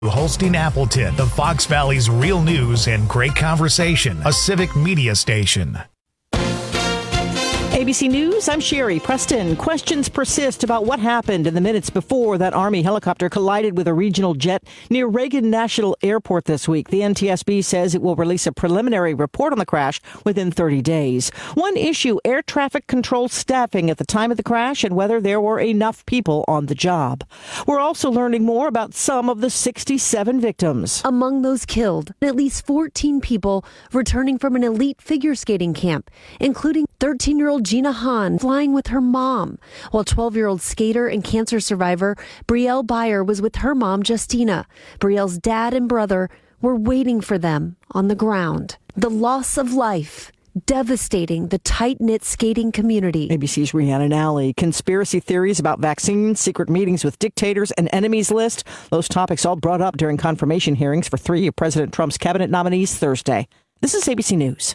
Holstein Appleton, the Fox Valley's real news and great conversation, a civic media station. ABC News, I'm Sherry Preston. Questions persist about what happened in the minutes before that Army helicopter collided with a regional jet near Reagan National Airport this week. The NTSB says it will release a preliminary report on the crash within 30 days. One issue, air traffic control staffing at the time of the crash and whether there were enough people on the job. We're also learning more about some of the 67 victims. Among those killed, at least 14 people returning from an elite figure skating camp, including 13-year-old Gina Hahn flying with her mom, while 12-year-old skater and cancer survivor Brielle Byer was with her mom, Justina. Brielle's dad and brother were waiting for them on the ground. The loss of life, devastating the tight-knit skating community. ABC's Rhiannon Alley. Conspiracy theories about vaccines, secret meetings with dictators, an enemies list. Those topics all brought up during confirmation hearings for 3 of President Trump's cabinet nominees Thursday. This is ABC News.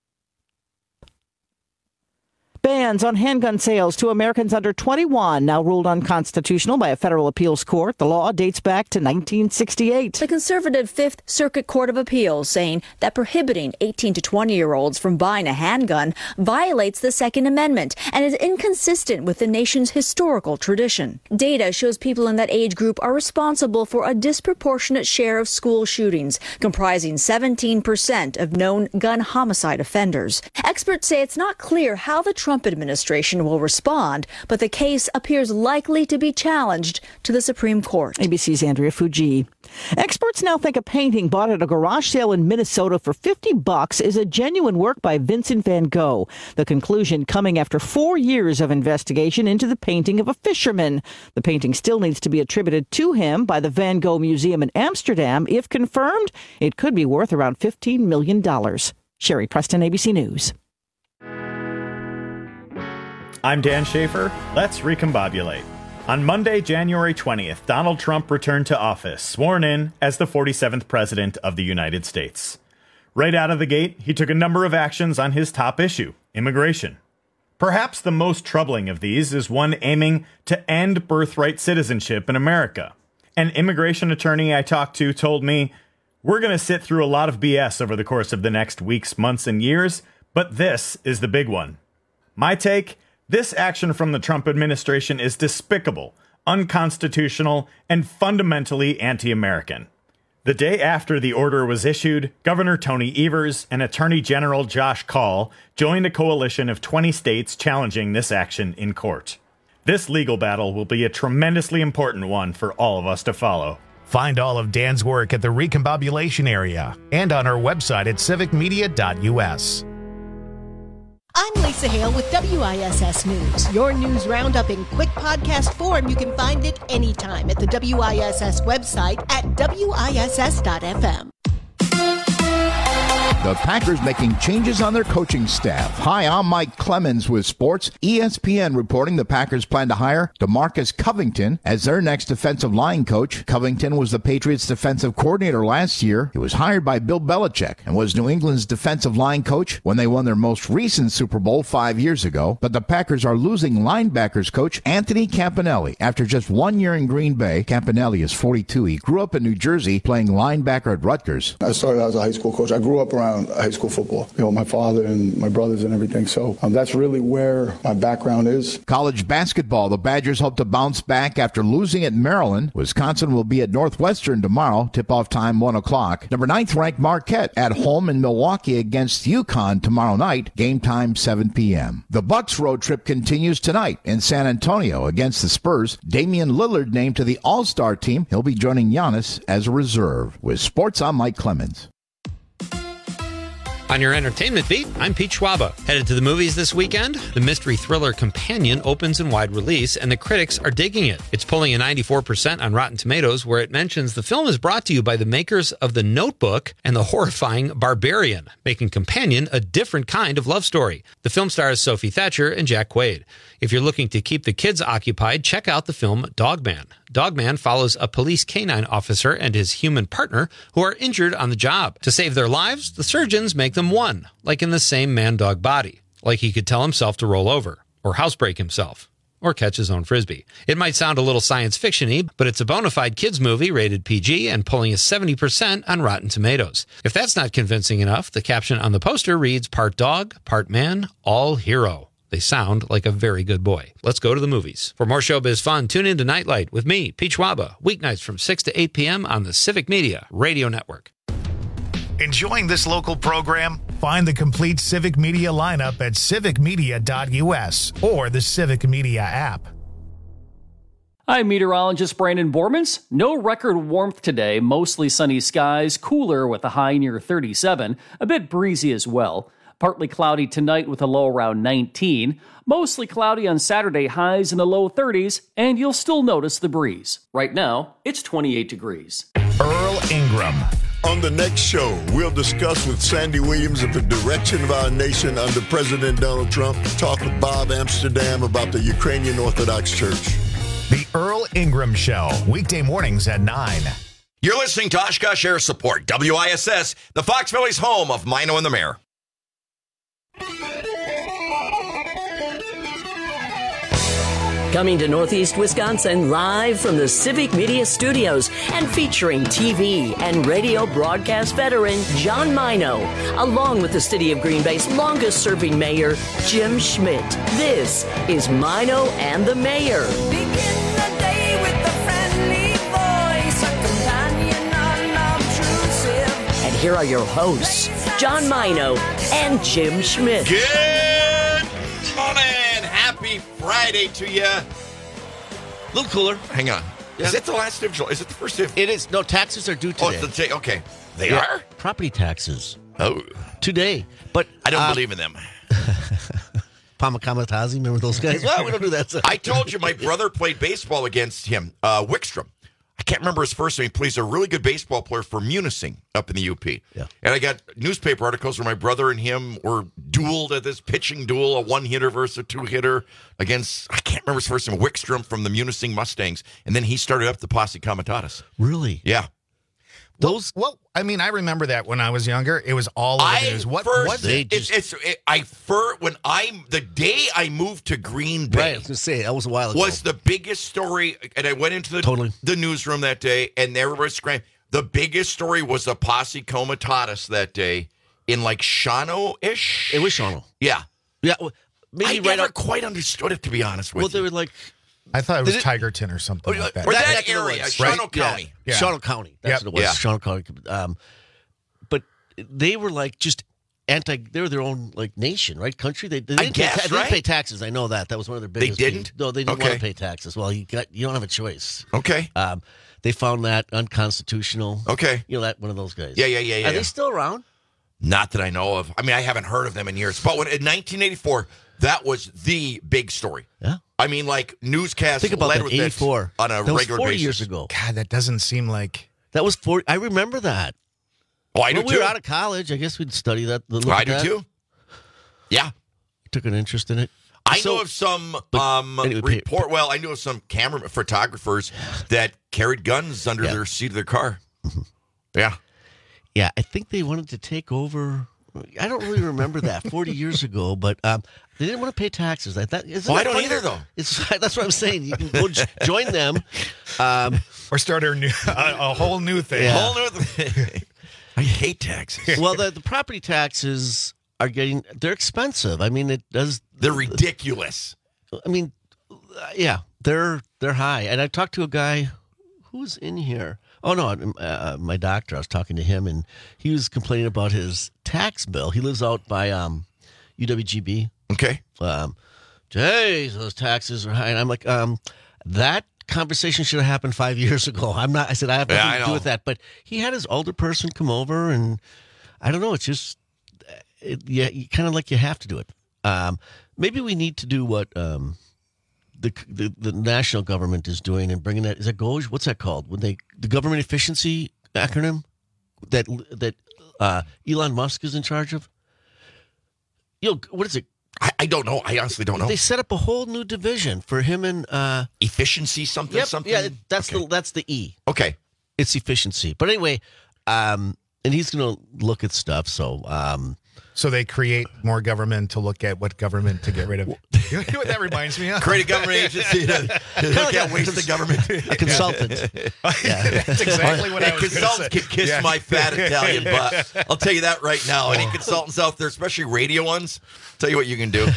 Bans on handgun sales to Americans under 21 now ruled unconstitutional by a federal appeals court. The law dates back to 1968. The conservative Fifth Circuit Court of Appeals saying that prohibiting 18 to 20-year-olds from buying a handgun violates the Second Amendment and is inconsistent with the nation's historical tradition. Data shows people in that age group are responsible for a disproportionate share of school shootings, comprising 17% of known gun homicide offenders. Experts say it's not clear how the Trump administration will respond, but the case appears likely to be challenged to the Supreme Court. ABC's Andrea Fuji. Experts now think a painting bought at a garage sale in Minnesota for $50 is a genuine work by Vincent van Gogh. The conclusion coming after 4 years of investigation into the painting of a fisherman. The painting still needs to be attributed to him by the Van Gogh Museum in Amsterdam. If confirmed, it could be worth around $15 million. Sherry Preston, ABC News. I'm Dan Schaefer. Let's recombobulate. On Monday, January 20th, Donald Trump returned to office, sworn in as the 47th president of the United States. Right out of the gate, he took a number of actions on his top issue, immigration. Perhaps the most troubling of these is one aiming to end birthright citizenship in America. An immigration attorney I talked to told me, "We're going to sit through a lot of BS over the course of the next weeks, months, and years, but this is the big one." My take? This action from the Trump administration is despicable, unconstitutional, and fundamentally anti-American. The day after the order was issued, Governor Tony Evers and Attorney General Josh Kaul joined a coalition of 20 states challenging this action in court. This legal battle will be a tremendously important one for all of us to follow. Find all of Dan's work at the Recombobulation Area and on our website at civicmedia.us. I'm Lisa Hale with WISS News. Your news roundup in quick podcast form. You can find it anytime at the WISS website at wiss.fm. The Packers making changes on their coaching staff. Hi, I'm Mike Clemens with sports. ESPN reporting the Packers plan to hire DeMarcus Covington as their next defensive line coach. Covington was the Patriots' defensive coordinator last year. He was hired by Bill Belichick and was New England's defensive line coach when they won their most recent Super Bowl 5 years ago. But the Packers are losing linebackers coach Anthony Campanelli. After just 1 year in Green Bay, Campanelli is 42. He grew up in New Jersey playing linebacker at Rutgers. I started out as a high school coach. I grew up around high school football, my father and my brothers and everything. So that's really where my background is. College basketball. The Badgers hope to bounce back after losing at Maryland. Wisconsin will be at Northwestern tomorrow. Tip-off time 1 o'clock. Number 9th ranked Marquette at home in Milwaukee against UConn tomorrow night. Game time 7 p.m. The Bucks road trip continues tonight in San Antonio against the Spurs. Damian Lillard named to the All-Star team. He'll be joining Giannis as a reserve. With sports, I'm Mike Clemens. On your entertainment beat, I'm Pete Schwaba. Headed to the movies this weekend? The mystery thriller Companion opens in wide release, and the critics are digging it. It's pulling a 94% on Rotten Tomatoes, where it mentions the film is brought to you by the makers of The Notebook and the horrifying Barbarian, making Companion a different kind of love story. The film stars Sophie Thatcher and Jack Quaid. If you're looking to keep the kids occupied, check out the film Dogman. Dogman follows a police canine officer and his human partner who are injured on the job. To save their lives, the surgeons make them one, like in the same man-dog body, like he could tell himself to roll over or housebreak himself. or catch his own Frisbee. It might sound a little science fiction-y, but it's a bona fide kids movie rated PG and pulling a 70% on Rotten Tomatoes. If that's not convincing enough, the caption on the poster reads, "Part dog, part man, all hero." They sound like a very good boy. Let's go to the movies. For more showbiz fun, tune in to Nightlight with me, Pete Schwaba, weeknights from 6 to 8 p.m. on the Civic Media Radio Network. Enjoying this local program? Find the complete Civic Media lineup at civicmedia.us or the Civic Media app. I'm meteorologist Brandon Bormans. No record warmth today, mostly sunny skies, cooler with a high near 37, a bit breezy as well. Partly cloudy tonight with a low around 19. Mostly cloudy on Saturday, highs in the low 30s, and you'll still notice the breeze. Right now, it's 28 degrees. Earl Ingram. On the next show, we'll discuss with Sandy Williams of the direction of our nation under President Donald Trump. Talk with Bob Amsterdam about the Ukrainian Orthodox Church. The Earl Ingram Show, weekday mornings at 9. You're listening to Oshkosh Air Support, WISS, the Fox Valley's home of Mino and the Mayor. Coming to Northeast Wisconsin live from the Civic Media Studios and featuring TV and radio broadcast veteran John Mino, along with the City of Green Bay's longest-serving mayor, Jim Schmidt. This is Mino and the Mayor. Begin the day with a friendly voice, a companion unobtrusive. And here are your hosts, John Mino and Jim Schmidt. Good morning. Happy Friday to you. A little cooler. Hang on. Yeah. Is it the last day of July? Is it the first day of... It is. No, taxes are due today. Oh, it's the day. Okay. They are? Property taxes. Oh. Today. But I don't believe in them. Pamakamatazi, remember those guys? Well, we don't do that. I told you my brother played baseball against him, Wickstrom. I can't remember his first name. He plays a really good baseball player for Munising up in the UP. Yeah. And I got newspaper articles where my brother and him were dueled at this pitching duel, a one-hitter versus a two-hitter against, I can't remember his first name, Wickstrom from the Munising Mustangs. And then he started up the Posse Comitatus. Really? Yeah. Well, I mean, I remember that when I was younger. It was all over the news. What was it? The day I moved to Green Bay. Right, I was going to say, that was a while ago. Was the biggest story, and I went into the newsroom that day, and everybody screamed. The biggest story was the Posse Comitatus that day in like Shawano-ish. It was Shawano. Yeah. Yeah. Well, maybe I never quite understood it, to be honest with you. Well, they were like... I thought it was Tigerton or something like that. Or that area, Shawano County. Yeah. Shawano County. That's what it was. Yeah. Shawano County. But they were like just they were their own like nation, right? Country. They didn't pay taxes. I know that. That was one of their biggest. They didn't? No, they didn't want to pay taxes. Well, you don't have a choice. Okay. They found that unconstitutional. Okay. You know, that one of those guys. Yeah. Are they still around? Not that I know of. I mean, I haven't heard of them in years. But in 1984, that was the big story. Yeah. I mean, like, newscasts Think about led that, with 84. it on a that was regular 40 basis. years ago. God, that doesn't seem like... That was 40... I remember that. Oh, I do, too. We were out of college. I guess we'd study that. I do, too. Yeah. Took an interest in it. I know of some I knew of some camera photographers that carried guns under their seat of their car. Yeah. Yeah, I think they wanted to take over... I don't really remember that 40 years ago, but they didn't want to pay taxes. I don't either, though. That's what I'm saying. You can go join them, or start a whole new thing. Yeah. Whole new thing. I hate taxes. Well, the property taxes they're expensive. I mean, they're ridiculous. I mean, yeah, they're high. And I talked to a guy who was in here. Oh, no, my doctor, I was talking to him, and he was complaining about his tax bill. He lives out by UWGB. Okay. Hey, those taxes are high. And I'm like, that conversation should have happened 5 years ago. I said, I have nothing to do with that. But he had his older person come over, and I don't know, it's just, you kind of like you have to do it. Maybe we need to do what... The national government is doing and bringing that. Is that GOES? What's that called? The government efficiency acronym that Elon Musk is in charge of? What is it? I don't know. I honestly don't know. They set up a whole new division for him and efficiency something. Yeah, that's the E. Okay, it's efficiency. But anyway, and he's going to look at stuff. So. So they create more government to look at what government to get rid of. You know what that reminds me of? Create a government agency to look at waste the government. A consultant. That's exactly what I was going to say. Consultants can kiss my fat Italian butt. I'll tell you that right now. Any consultants out there, especially radio ones, tell you what you can do.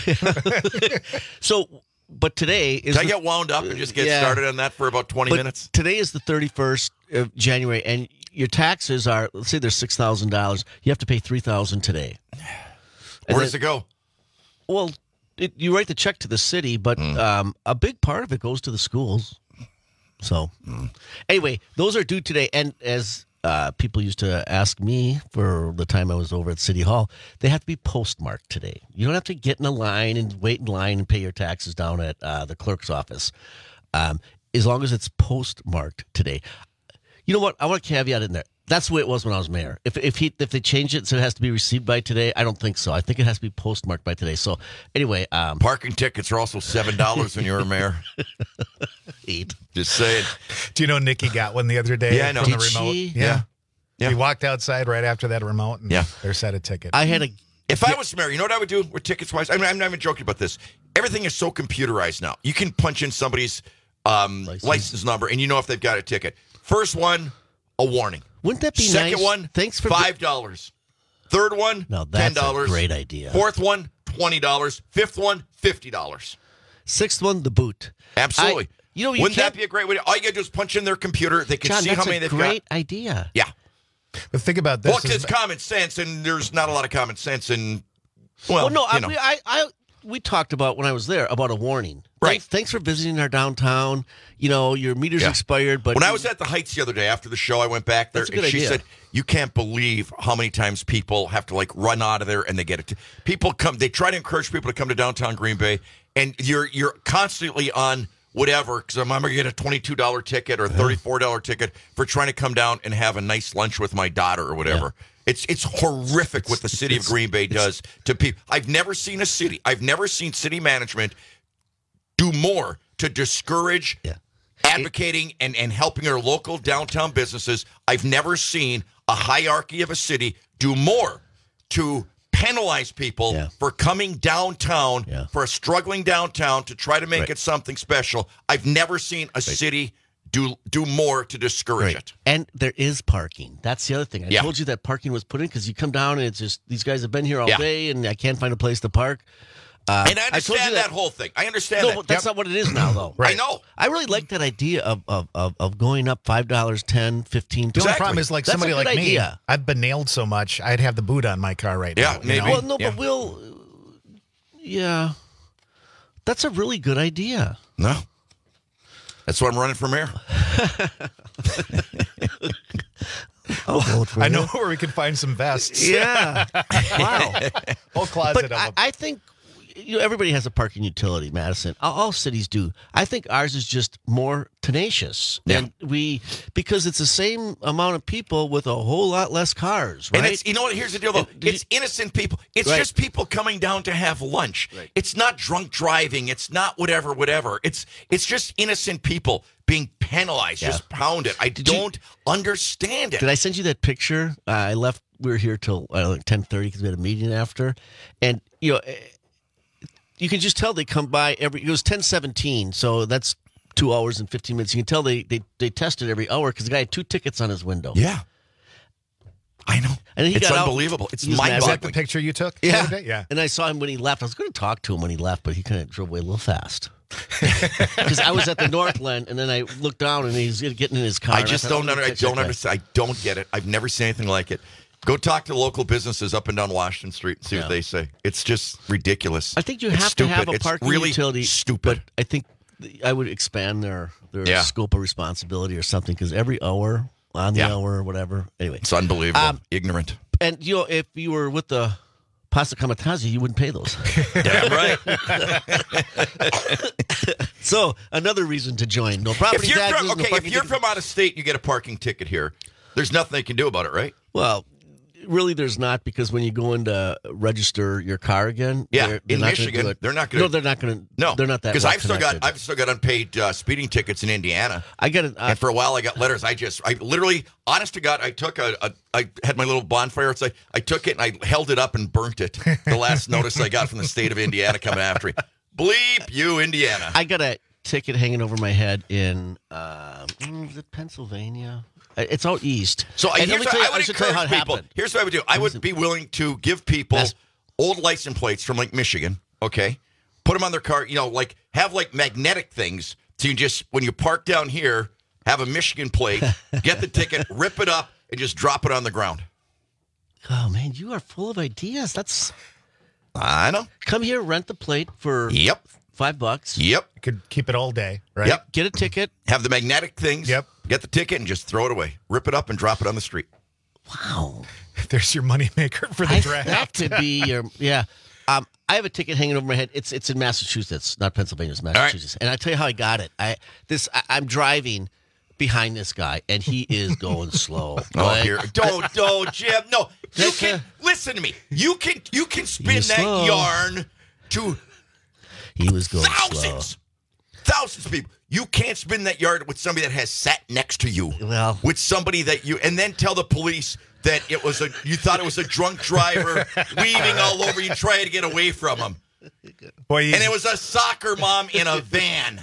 So, but today is. Can I get wound up and just get started on that for about 20 minutes? Today is the 31st of January, and your taxes are, let's say they're $6,000. You have to pay $3,000 today. Where does it go? Well, you write the check to the city, but a big part of it goes to the schools. So, anyway, those are due today. And as people used to ask me for the time I was over at City Hall, they have to be postmarked today. You don't have to get in a line and wait in line and pay your taxes down at the clerk's office. As long as it's postmarked today. You know what? I want to caveat in there. That's the way it was when I was mayor. If they change it so it has to be received by today, I don't think so. I think it has to be postmarked by today. So anyway, parking tickets are also $7 when you're a mayor. 8. Just saying. Do you know Nikki got one the other day? Yeah, I know. From the Did remote. she? Yeah. Yeah. He walked outside right after that remote, and there's set a ticket. If I was mayor, you know what I would do with tickets wise? I'm not even joking about this. Everything is so computerized now. You can punch in somebody's license number, and you know if they've got a ticket. First one, a warning. Wouldn't that be Second nice? one, Thanks for $5. Third one, no, that's $10. a great idea. Fourth one, $20. Fifth one, $50. Sixth one, the boot. Absolutely. Wouldn't that can't- be a great way? All you got to do is punch in their computer. They can John, see that's how many a they've got. great idea. Yeah. But think about this. Well, it's common sense, and there's not a lot of common sense in. Well, no, you know. we talked about when I was there about a warning. Right. Thanks for visiting our downtown. You know, your meter's expired, but when I was at the Heights the other day after the show, I went back there, That's a and good she idea. said, "You can't believe how many times people have to run out of there, and they get it. People come. They try to encourage people to come to downtown Green Bay, and you're constantly on." Whatever, because I'm going to get a $22 ticket or $34 ticket for trying to come down and have a nice lunch with my daughter or whatever. Yeah. It's horrific what the city of Green Bay does to people. I've never seen city management do more to discourage advocating and helping our local downtown businesses. I've never seen a hierarchy of a city do more to penalize people for coming downtown, for a struggling downtown to try to make it something special. I've never seen a city do more to discourage it. And there is parking. That's the other thing. I told you that parking was put in because you come down and it's just these guys have been here all day and I can't find a place to park. And I understand that whole thing. I understand that. But that's not what it is now, though. I know. I really like that idea of going up $5, $10, $15. The only problem is That's somebody a good like me, idea. I've been nailed so much, I'd have the boot on my car right now. Yeah, maybe. Well, no, but that's a really good idea. No. That's why I'm running for mayor. I know where we could find some vests. Yeah. Wow. Whole closet But of them. I think everybody has a parking utility, Madison. All cities do. I think ours is just more tenacious. Yeah. And because it's the same amount of people with a whole lot less cars, right? And it's, you know what? Here's the deal, though. It's innocent people. It's just people coming down to have lunch. Right. It's not drunk driving. It's not whatever. It's just innocent people being penalized, just pounded. I don't understand it. Did I send you that picture? I left. We were here till 10:30 because we had a meeting after, and you can just tell they come by it was 10:17, so that's 2 hours and 15 minutes. You can tell they tested every hour because the guy had 2 tickets on his window. Yeah. I know. And it's unbelievable. It's mind-boggling. Is that the picture you took? the other day? Yeah. And I saw him when he left. I was going to talk to him when he left, but he kind of drove away a little fast. Because I was at the Northland, and then I looked down, and he's getting in his car. I just don't understand. I don't get it. I've never seen anything like it. Go talk to local businesses up and down Washington Street and see what they say. It's just ridiculous. I think you have to have a parking utility. It's stupid. But I think I would expand their scope of responsibility or something, because every hour, on the hour, or whatever. Anyway. It's unbelievable. Ignorant. And, if you were with the Pasta Kamatazi, you wouldn't pay those. Damn right. So, another reason to join. No property taxes. If you're from out of state and you get a parking ticket here, there's nothing they can do about it, right? Well, really, there's not, because when you go in to register your car again, in Michigan, they're not going to. No, they're not going to. No, they're not that. Because I've still got unpaid speeding tickets in Indiana. I get it, and for a while I got letters. I literally, honest to God, I took I had my little bonfire. I took it and I held it up and burnt it. The last notice I got from the state of Indiana coming after me. Bleep you, Indiana. I got a ticket hanging over my head in is it Pennsylvania? It's out east. So And here's let me what I tell would you how it encourage people. happened. Here's what I would do. I would be willing to give people old license plates from like Michigan, okay? Put them on their car, like have like magnetic things. So you just, when you park down here, have a Michigan plate, get the ticket, rip it up, and just drop it on the ground. Oh, man, you are full of ideas. I know. Come here, rent the plate for $5. Yep. You could keep it all day, right? Yep. Get a ticket. Have the magnetic things. Yep. Get the ticket and just throw it away. Rip it up and drop it on the street. Wow. There's your moneymaker for the draft. That could be your, yeah. I have a ticket hanging over my head. It's in Massachusetts, not Pennsylvania. It's Massachusetts. And I tell you how I got it. I'm driving behind this guy, and he is going slow. Here. Don't, Jim. No, you can listen to me. You can spin that slow. yarn to he was going thousands of people. You can't spin that yarn with somebody that has sat next to you. Well, with somebody that and then tell the police that you thought it was a drunk driver weaving all over you, trying to get away from him. Boy, and it was a soccer mom in a van.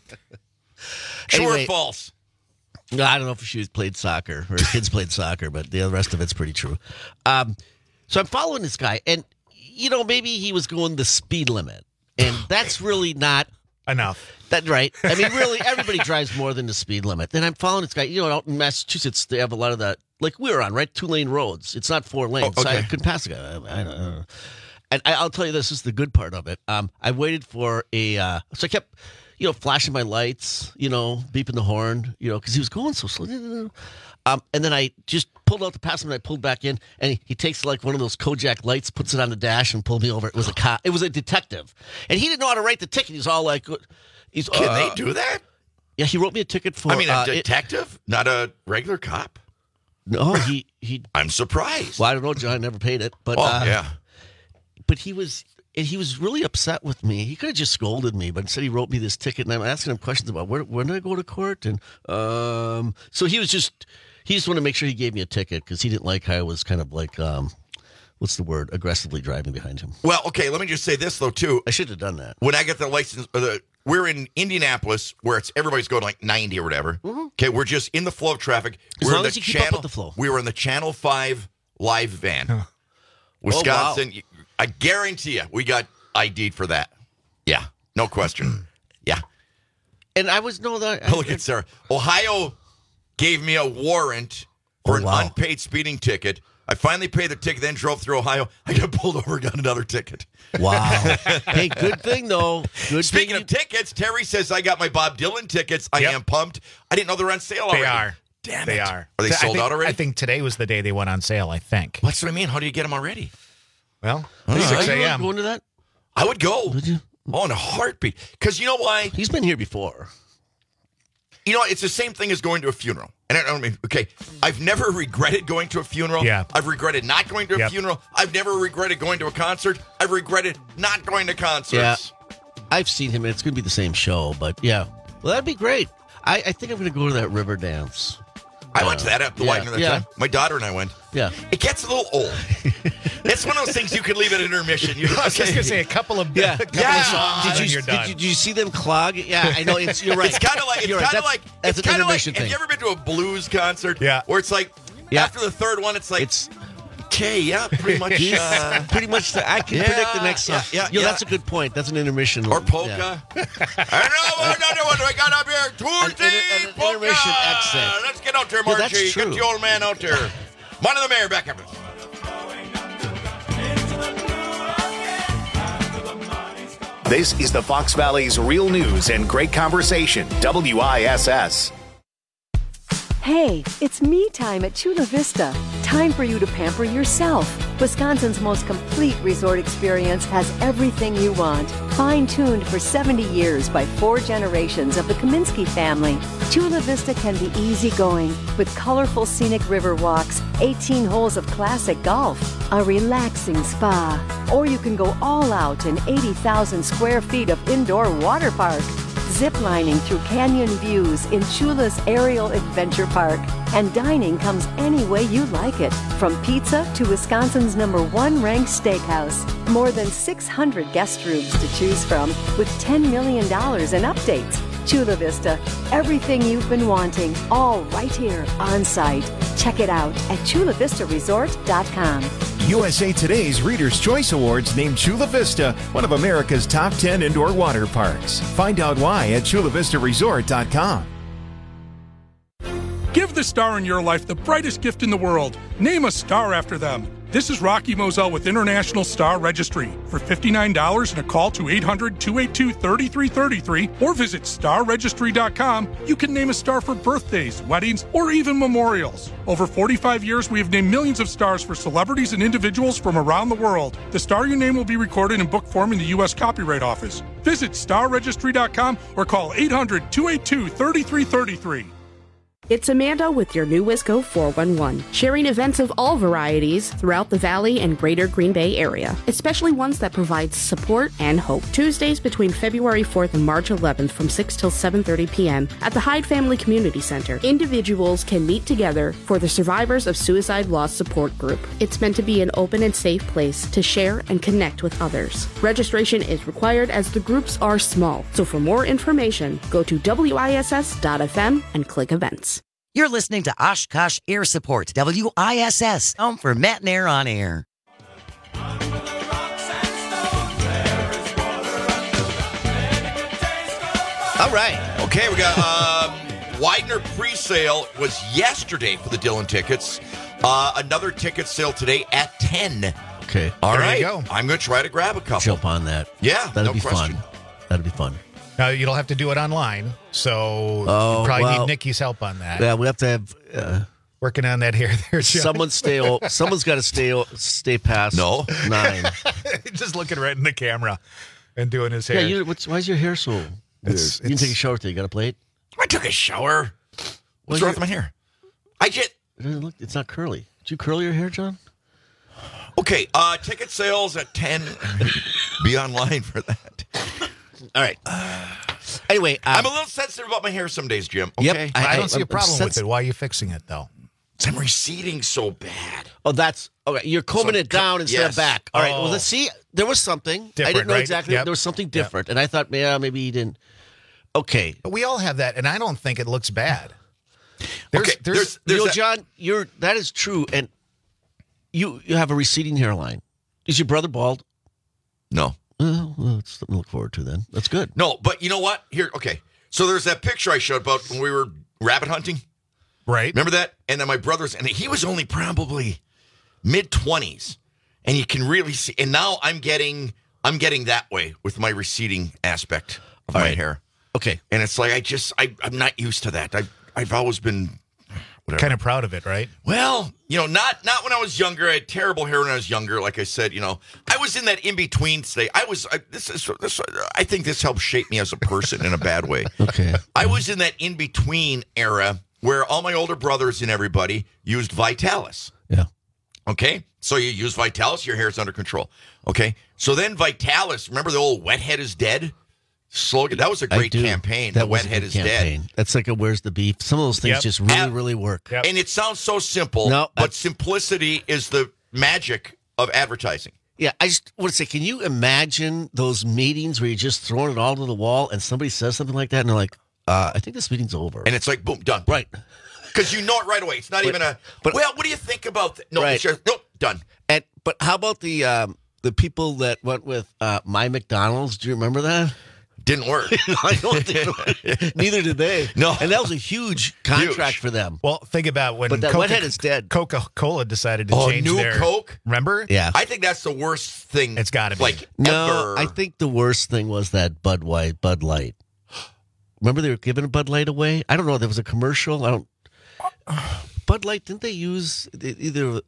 True or false? No, I don't know if she played soccer or her kids played soccer, but the rest of it's pretty true. So I'm following this guy, and maybe he was going the speed limit, and that's really not enough. That's right. I mean, really, everybody drives more than the speed limit. Then I'm following this guy. Out in Massachusetts, they have a lot of that, like we were on, right? 2-lane roads. It's not 4 lanes. Oh, okay. So I couldn't pass the guy. I don't know. And I'll tell you this is the good part of it. I waited for so I kept, flashing my lights, beeping the horn, because he was going so slow. And then I just pulled out to pass him, and I pulled back in, and he takes like one of those Kojak lights, puts it on the dash, and pulled me over. It was a cop. It was a detective, and he didn't know how to write the ticket. He's all like, Can they do that? Yeah, he wrote me a ticket for. a detective, not a regular cop. No, he. I'm surprised. Well, I don't know, John. I never paid it, but yeah. But he was really upset with me. He could have just scolded me, but instead he wrote me this ticket, and I'm asking him questions about when did I go to court, and so he just wanted to make sure he gave me a ticket because he didn't like how I was kind of like what's the word, aggressively driving behind him. Well, okay, let me just say this though too. I should have done that when I got the license. We're in Indianapolis where everybody's going like 90 or whatever. Mm-hmm. Okay, we're just in the flow of traffic. As long as you keep up with the flow. We were in the Channel 5 live van, Wisconsin. Oh, wow. I guarantee you, we got ID'd for that. Yeah, no question. Yeah. And I was look at Sarah. Ohio gave me a warrant for an unpaid speeding ticket. I finally paid the ticket, then drove through Ohio. I got pulled over, got another ticket. Wow. Hey, good thing, though. Speaking of tickets, Terry says I got my Bob Dylan tickets. I am pumped. I didn't know they're on sale already. They are. Damn it. They are. Are they sold out already? I think today was the day they went on sale, I think. That's what I mean. How do you get them already? Well, 6 a.m. Going to that? I would go. Would you? Oh, in a heartbeat. Because you know why? He's been here before. It's the same thing as going to a funeral. And I don't mean, I've never regretted going to a funeral. Yeah. I've regretted not going to a funeral. I've never regretted going to a concert. I've regretted not going to concerts. Yeah. I've seen him, and it's going to be the same show, but yeah. Well, that'd be great. I think I'm going to go to that river dance. I went to that at the Wagner that time. My daughter and I went. Yeah. It gets a little old. It's one of those things you could leave at intermission. I was just going to say a couple of songs and you're done. Did you see them clog? Yeah, I know. You're right. It's kind of like, that's an intermission thing. Have you ever been to a blues concert? Yeah. Where it's like, after the third one, it's like, okay, yeah, pretty much. Pretty much. I can predict the next song. Yeah, that's a good point. That's an intermission. Or polka. I know another one I got up here. Tuesday, polka. Intermission exit. Let's get out there, Margie. That's true. Get the old man out there. Mind of the mayor back up. This is the Fox Valley's Real News and Great Conversation, WISS. Hey, it's me time at Chula Vista. Time for you to pamper yourself. Wisconsin's most complete resort experience has everything you want. Fine-tuned for 70 years by 4 generations of the Kaminsky family. Chula Vista can be easygoing with colorful scenic river walks, 18 holes of classic golf, a relaxing spa, or you can go all out in 80,000 square feet of indoor water park. ziplining through canyon views in Chula's Aerial Adventure Park. And dining comes any way you like it, from pizza to Wisconsin's #1 ranked steakhouse. More than 600 guest rooms to choose from, with $10 million in updates. Chula Vista, everything you've been wanting, all right here on site. Check it out at chulavistaresort.com. USA Today's Reader's Choice Awards named Chula Vista one of America's top 10 indoor water parks. Find out why at chulavistaresort.com. Give the star in your life the brightest gift in the world. Name a star after them. This is Rocky Moselle with International Star Registry. For $59 and a call to 800-282-3333 or visit starregistry.com, you can name a star for birthdays, weddings, or even memorials. Over 45 years, we have named millions of stars for celebrities and individuals from around the world. The star you name will be recorded in book form in the U.S. Copyright Office. Visit starregistry.com or call 800-282-3333. It's Amanda with your new Wisco 411, sharing events of all varieties throughout the Valley and greater Green Bay area, especially ones that provide support and hope. Tuesdays between February 4th and March 11th from 6 till 7:30 p.m. at the Hyde Family Community Center. Individuals can meet together for the Survivors of Suicide Loss Support Group. It's meant to be an open and safe place to share and connect with others. Registration is required as the groups are small, so for more information, go to wiss.fm and click events. You're listening to Oshkosh Air Support, WISS, home for Matt and Air on air. All right. Okay, we got Widener pre-sale was yesterday for the Dillon tickets. Another ticket sale today at 10. Okay. All There right. you go. I'm going to try to grab a couple. Jump on that. Yeah, That'll no be question. fun. That'll be fun. Now, you'll have to do it online, so you probably need Nikki's help on that. Yeah, we have to have working on that here. There, John. Someone's got to stay past 9. Just looking right in the camera and doing his hair. Yeah, why is your hair so weird? You didn't take a shower today. You got a plate? I took a shower. What's wrong with my hair? It's not curly. Did you curl your hair, John? Okay, ticket sales at 10. Be online for that. All right. Anyway, I'm a little sensitive about my hair some days, Jim. Okay? Yep, I don't see a problem with it. Why are you fixing it, though? I'm receding so bad. Oh, that's okay. You're combing it down instead of back. All right. Well, let's see. There was something. I didn't know exactly. Yep. There was something different, and I thought, maybe you didn't. Okay. But we all have that, and I don't think it looks bad. There's John. That is true, and you have a receding hairline. Is your brother bald? No. Well, that's something to look forward to then. That's good. No, but you know what? Here, okay. So there's that picture I showed about when we were rabbit hunting. Right. Remember that? And then my brother's, and he was only probably mid-20s. And you can really see, and now I'm getting that way with my receding aspect of my hair. Okay. And it's like, I'm not used to that. I've always been kind of proud of it, right? Well, not when I was younger. I had terrible hair when I was younger. Like I said, I was in that in-between state. I think this helped shape me as a person in a bad way. Okay. I was in that in-between era where all my older brothers and everybody used Vitalis. Yeah. Okay? So you use Vitalis, your hair's under control. Okay? So then Vitalis, remember the old wet head is dead slogan? That was a great campaign. The wet head is dead. That's like a where's the beef? Some of those things just really, really work. Yep. And it sounds so simple, but simplicity is the magic of advertising. Yeah, I just want to say, can you imagine those meetings where you're just throwing it all to the wall and somebody says something like that and they're like, I think this meeting's over. And it's like, boom, done. Right. Because you know it right away. It's not even what do you think about that? No, Right. Nope, done. But how about the people that went with My McDonald's? Do you remember that? Didn't work. I don't think neither did they. No. And that was a huge contract for them. Well, think about when But that wet head is dead. Coca-Cola decided to change new their Coke? Remember? Yeah. I think that's the worst thing. It's got to be. Like, No, ever. I think the worst thing was that Bud Light. Remember they were giving a Bud Light away? I don't know. There was a commercial. Bud Light, didn't they use either...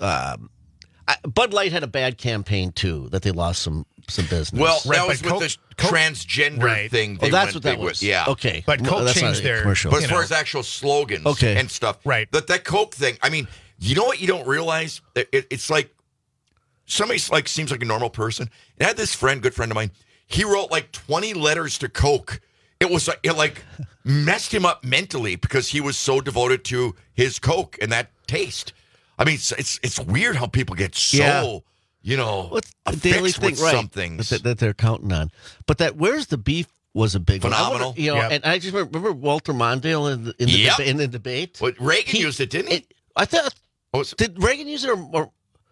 Bud Light had a bad campaign, too, that they lost some business. Well, that was with the transgender thing. Oh, that's what that was. Yeah. Okay. But Coke that's changed their commercial. But as far as actual slogans and stuff, right? That Coke thing. I mean, you know what you don't realize? It's like somebody seems like a normal person. And I had this good friend of mine. He wrote like 20 letters to Coke it like messed him up mentally because he was so devoted to his Coke and that taste. I mean, it's weird how people get so, affixed with something that they're counting on. But that Where's the Beef was a big phenomenal. One. And I just remember Walter Mondale in the debate. But Reagan used it, didn't he? I thought. Did Reagan use it or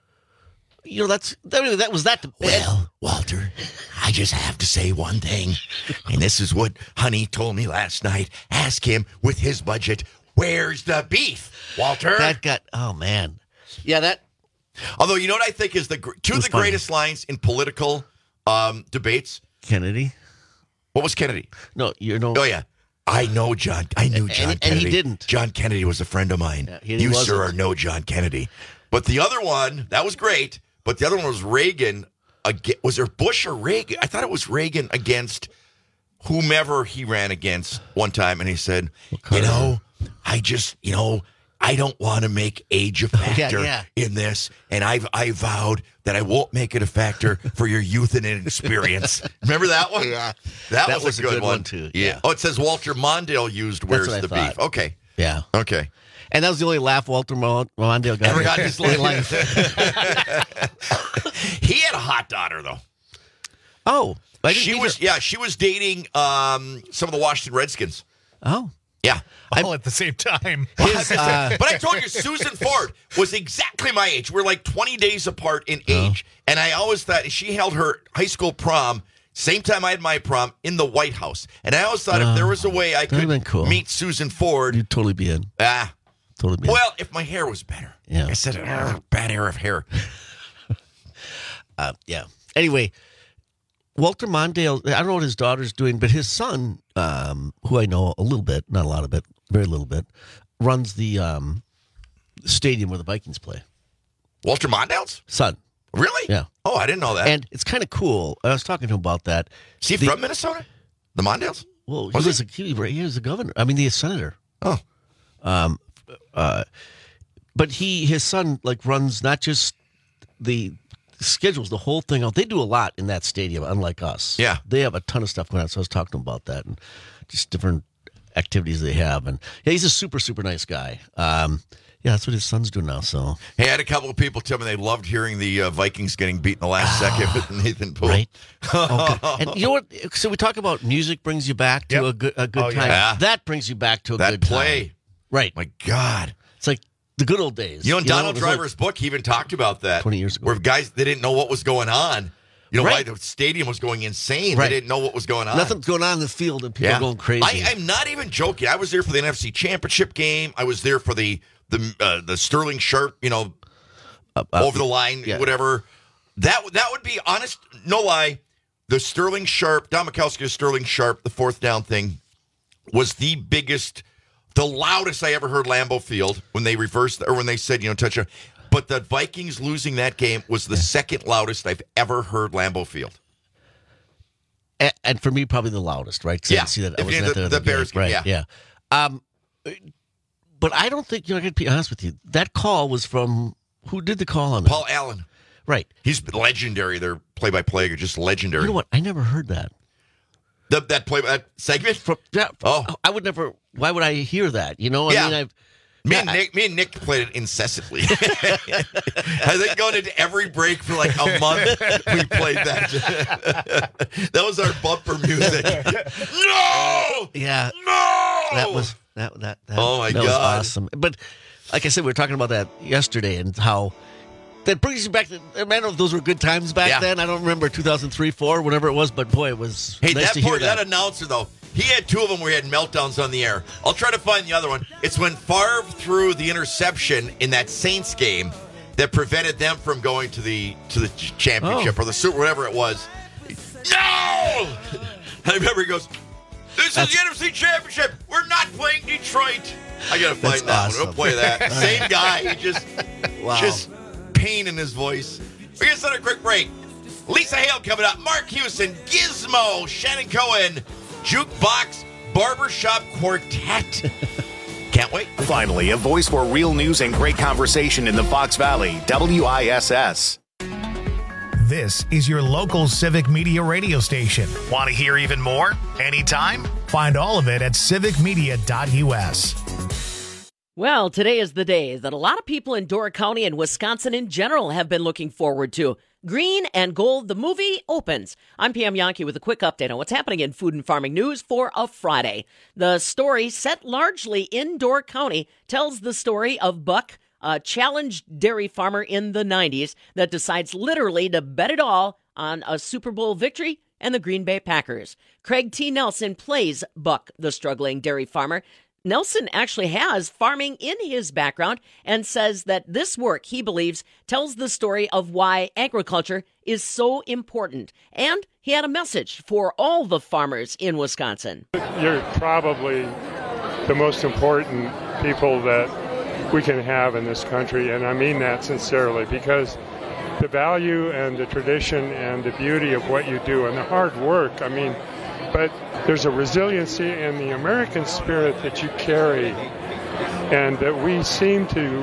that was that. Well, Walter, I just have to say one thing, and this is what Honey told me last night. Ask him with his budget, where's the beef, Walter? Oh man, yeah, that. Although you know what I think is two of the greatest lines in political debates. Kennedy. What was Kennedy? No, you know. Oh yeah. I know John. I knew John Kennedy. And he didn't. John Kennedy was a friend of mine. Yeah, you, sir, are no John Kennedy. But the other one, that was great. But the other one was Reagan. Was there Bush or Reagan? I thought it was Reagan against whomever he ran against one time. And he said, I don't want to make age a factor in this. And I vowed that I won't make it a factor for your youth and inexperience. Remember that one? Yeah. That was a good one too. Yeah. Oh, it says Walter Mondale used Where's the Beef. Okay. Yeah. Okay. And that was the only laugh Walter Mondale got. Ever got in his life. He had a hot daughter, though. Oh. She was dating some of the Washington Redskins. Oh. Yeah. All at the same time. But I told you, Susan Ford was exactly my age. We're like 20 days apart in age. And I always thought she held her high school prom, same time I had my prom, in the White House. And I always thought if there was a way I could meet Susan Ford. You'd totally be in. Totally be in. Well, if my hair was better. Yeah. I said, bad hair of hair. Yeah. Anyway, Walter Mondale, I don't know what his daughter's doing, but his son, who I know a little bit, not a lot of it, very little bit, runs the stadium where the Vikings play. Walter Mondale's son. Really? Yeah. Oh, I didn't know that. And it's kind of cool. I was talking to him about that. Is he from Minnesota? The Mondales? Well, he was the governor. I mean, the senator. Oh. But his son runs not just the schedules, the whole thing out. They do a lot in that stadium, unlike us. Yeah. They have a ton of stuff going on. So I was talking to him about that and just different activities they have. And yeah, he's a super, super nice guy. Yeah, that's what his son's doing now. So hey, I had a couple of people tell me they loved hearing the Vikings getting beat in the last second with Nathan Poole. Right. And you know what? So we talk about music brings you back to a good time. Yeah. That brings you back to a good play. Time. Right. My God. It's like the good old days. You know, in Donald Driver's book, he even talked about that 20 years ago, where guys they didn't know what was going on. You know why the stadium was going insane? Right. They didn't know what was going on. Nothing's going on in the field, and people are going crazy. I'm not even joking. I was there for the NFC Championship game. I was there for the Sterling Sharp, over the line, whatever. That would be honest, no lie. The Sterling Sharp, Don Mikowski's Sterling Sharp, the fourth down thing was the biggest, the loudest I ever heard Lambeau Field when they reversed or when they said, touchdown. But the Vikings losing that game was the second loudest I've ever heard Lambeau Field. And for me, probably the loudest, right? Yeah. See that The Bears game, right? Yeah. But I don't think, I got to be honest with you, that call was from, who did the call on that? Paul Allen. Right. He's legendary. Their play-by-play are just legendary. You know what? I never heard that. That segment? I would never, why would I hear that? Me and Nick played it incessantly. I think going into every break for like a month, we played that. That was our bumper music. No! Yeah. No! That was oh my God. Was awesome. But like I said, we were talking about that yesterday and how that brings you back to, I don't know if those were good times back then. I don't remember 2003, 2004, whatever it was, but boy, it was nice to hear that. That announcer, though, he had two of them where he had meltdowns on the air. I'll try to find the other one. It's when Favre threw the interception in that Saints game that prevented them from going to the championship or the Super, whatever it was. No! I remember he goes, "This is the NFC Championship. We're not playing Detroit." I gotta find that one. We'll play that. Same guy. He just pain in his voice. We're gonna send a quick break. Lisa Hale coming up. Mark Houston, Gizmo, Shannon Cohen, Jukebox Barbershop Quartet. Can't wait. Finally, a voice for real news and great conversation in the Fox Valley. WISS. This is your local Civic Media radio station. Want to hear even more? Anytime? Find all of it at civicmedia.us. Well, today is the day that a lot of people in Door County and Wisconsin in general have been looking forward to. Green and Gold, the movie, opens. I'm Pam Yankee with a quick update on what's happening in food and farming news for a Friday. The story, set largely in Door County, tells the story of Buck, a challenged dairy farmer in the 90s that decides literally to bet it all on a Super Bowl victory and the Green Bay Packers. Craig T. Nelson plays Buck, the struggling dairy farmer. Nelson actually has farming in his background and says that this work, he believes, tells the story of why agriculture is so important. And he had a message for all the farmers in Wisconsin. You're probably the most important people that we can have in this country, and I mean that sincerely, because the value and the tradition and the beauty of what you do and the hard work, but there's a resiliency in the American spirit that you carry and that we seem to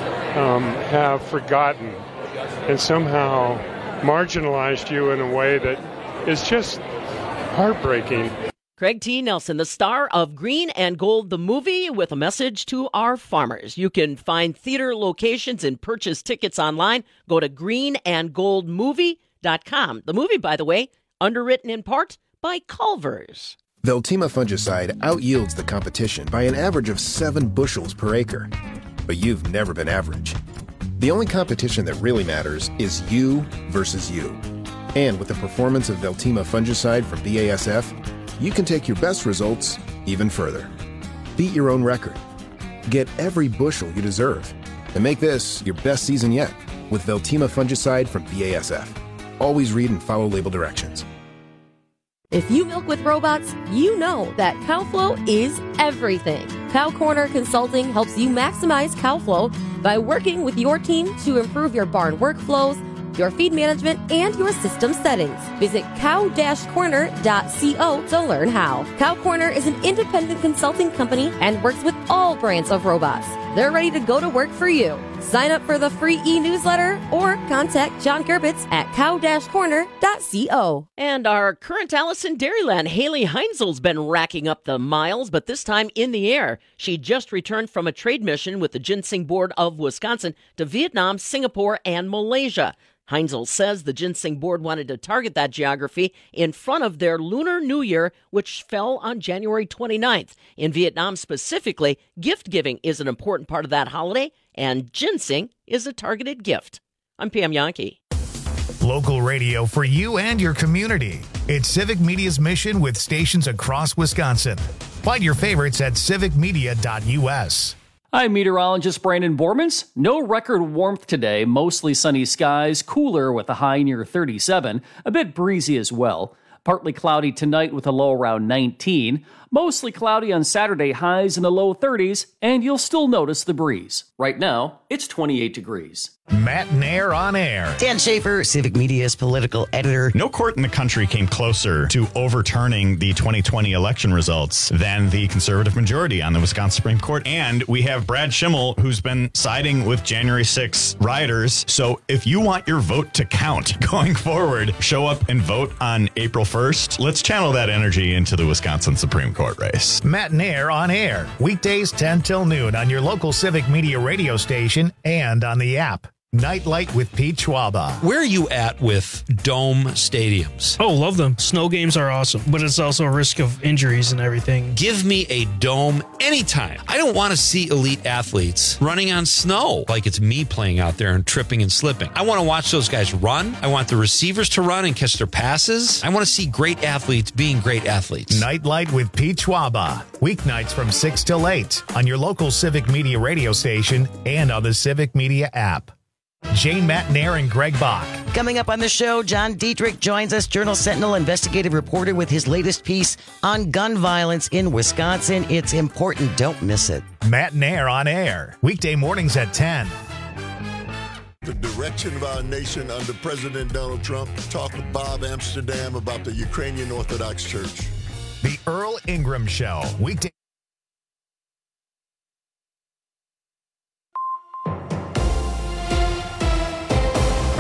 have forgotten and somehow marginalized you in a way that is just heartbreaking. Craig T. Nelson, the star of Green and Gold, the movie, with a message to our farmers. You can find theater locations and purchase tickets online. Go to greenandgoldmovie.com. The movie, by the way, underwritten in part by Culver's. Veltima fungicide outyields the competition by an average of 7 bushels per acre. But you've never been average. The only competition that really matters is you versus you. And with the performance of Veltima fungicide from BASF, you can take your best results even further. Beat your own record. Get every bushel you deserve. And make this your best season yet with Veltima fungicide from BASF. Always read and follow label directions. If you milk with robots, you know that CowFlow is everything. Cow Corner Consulting helps you maximize cow flow by working with your team to improve your barn workflows, your feed management, and your system settings. Visit cow-corner.co to learn how. Cow Corner is an independent consulting company and works with all brands of robots. They're ready to go to work for you. Sign up for the free e-newsletter or contact John Gerbitz at cow-corner.co. And our current Allison Dairyland, Haley Heinzel's been racking up the miles, but this time in the air. She just returned from a trade mission with the Ginseng Board of Wisconsin to Vietnam, Singapore, and Malaysia. Heinzel says the Ginseng Board wanted to target that geography in front of their Lunar New Year, which fell on January 29th. In Vietnam specifically, gift giving is an important part of that holiday, and ginseng is a targeted gift. I'm Pam Yankee. Local radio for you and your community. It's Civic Media's mission with stations across Wisconsin. Find your favorites at civicmedia.us. I'm meteorologist Brandon Bormans. No record warmth today, mostly sunny skies, cooler with a high near 37, a bit breezy as well. Partly cloudy tonight with a low around 19. Mostly cloudy on Saturday, highs in the low 30s, and you'll still notice the breeze. Right now, it's 28 degrees. Matt Nair on air. Dan Schaefer, Civic Media's political editor. No court in the country came closer to overturning the 2020 election results than the conservative majority on the Wisconsin Supreme Court. And we have Brad Schimmel, who's been siding with January 6 rioters. So if you want your vote to count going forward, show up and vote on April 1st. Let's channel that energy into the Wisconsin Supreme Court race. Matt Nair on air. Weekdays 10 till noon on your local Civic Media radio station and on the app. Nightlight with Pete Schwaba. Where are you at with dome stadiums? Oh, love them. Snow games are awesome, but it's also a risk of injuries and everything. Give me a dome anytime. I don't want to see elite athletes running on snow like it's me playing out there and tripping and slipping. I want to watch those guys run. I want the receivers to run and catch their passes. I want to see great athletes being great athletes. Nightlight with Pete Schwaba. Weeknights from 6 till 8 on your local Civic Media radio station and on the Civic Media app. Jane Matt Nair and Greg Bach. Coming up on the show, John Dietrich joins us, Journal Sentinel investigative reporter, with his latest piece on gun violence in Wisconsin. It's important. Don't miss it. Matt Nair on air. Weekday mornings at 10. The direction of our nation under President Donald Trump. Talk with Bob Amsterdam about the Ukrainian Orthodox Church. The Earl Ingram Show. Weekday. For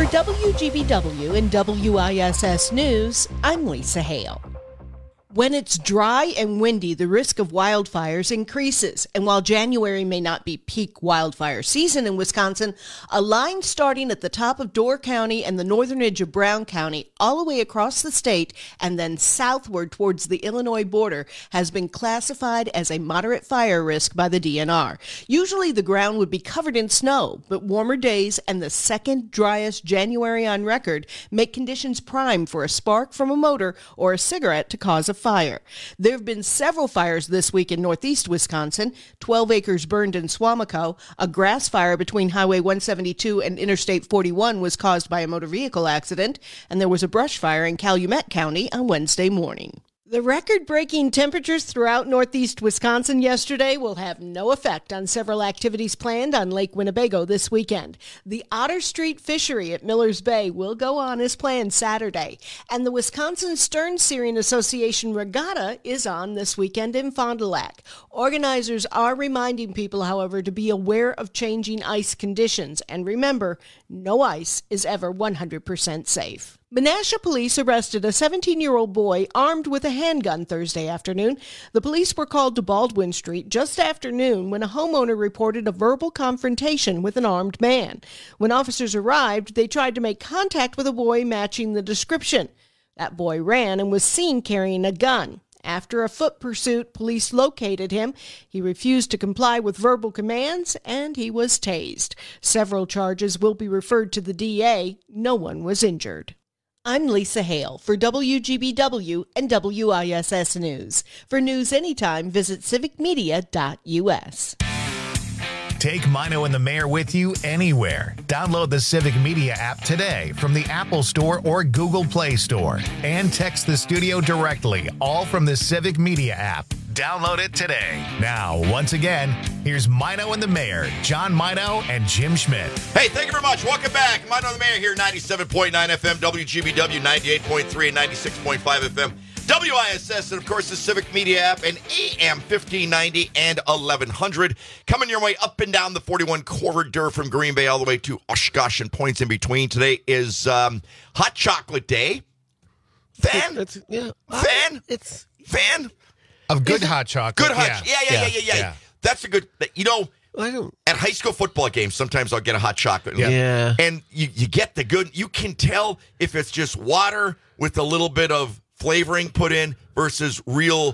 WGBW and WISS News, I'm Lisa Hale. When it's dry and windy, the risk of wildfires increases. And while January may not be peak wildfire season in Wisconsin, a line starting at the top of Door County and the northern edge of Brown County, all the way across the state and then southward towards the Illinois border, has been classified as a moderate fire risk by the DNR. Usually the ground would be covered in snow, but warmer days and the second driest January on record make conditions prime for a spark from a motor or a cigarette to cause a fire. There have been several fires this week in northeast Wisconsin. 12 acres burned in Swamico. A grass fire between Highway 172 and Interstate 41 was caused by a motor vehicle accident, and there was a brush fire in Calumet County on Wednesday morning. The record-breaking temperatures throughout northeast Wisconsin yesterday will have no effect on several activities planned on Lake Winnebago this weekend. The Otter Street Fishery at Millers Bay will go on as planned Saturday, and the Wisconsin Stern Searing Association Regatta is on this weekend in Fond du Lac. Organizers are reminding people, however, to be aware of changing ice conditions, and remember, no ice is ever 100% safe. Menasha police arrested a 17-year-old boy armed with a handgun Thursday afternoon. The police were called to Baldwin Street just after noon when a homeowner reported a verbal confrontation with an armed man. When officers arrived, they tried to make contact with a boy matching the description. That boy ran and was seen carrying a gun. After a foot pursuit, police located him. He refused to comply with verbal commands, and he was tased. Several charges will be referred to the DA. No one was injured. I'm Lisa Hale for WGBW and WISS News. For news anytime, visit civicmedia.us. Take Mino and the Mayor with you anywhere. Download the Civic Media app today from the Apple Store or Google Play Store. And text the studio directly, all from the Civic Media app. Download it today. Now, once again, here's Mino and the Mayor, John Mino and Jim Schmidt. Hey, thank you very much. Welcome back. Mino and the Mayor here, 97.9 FM, WGBW, 98.3 and 96.5 FM. WISS, and of course the Civic Media app, and AM 1590 and 1100. Coming your way up and down the 41 corridor from Green Bay all the way to Oshkosh and points in between. Today is Hot Chocolate Day. Fan? It's fan? Of good hot chocolate. Good hot Yeah. That's a good, at high school football games, sometimes I'll get a hot chocolate. Yeah. And you get the good, you can tell if it's just water with a little bit of flavoring put in versus real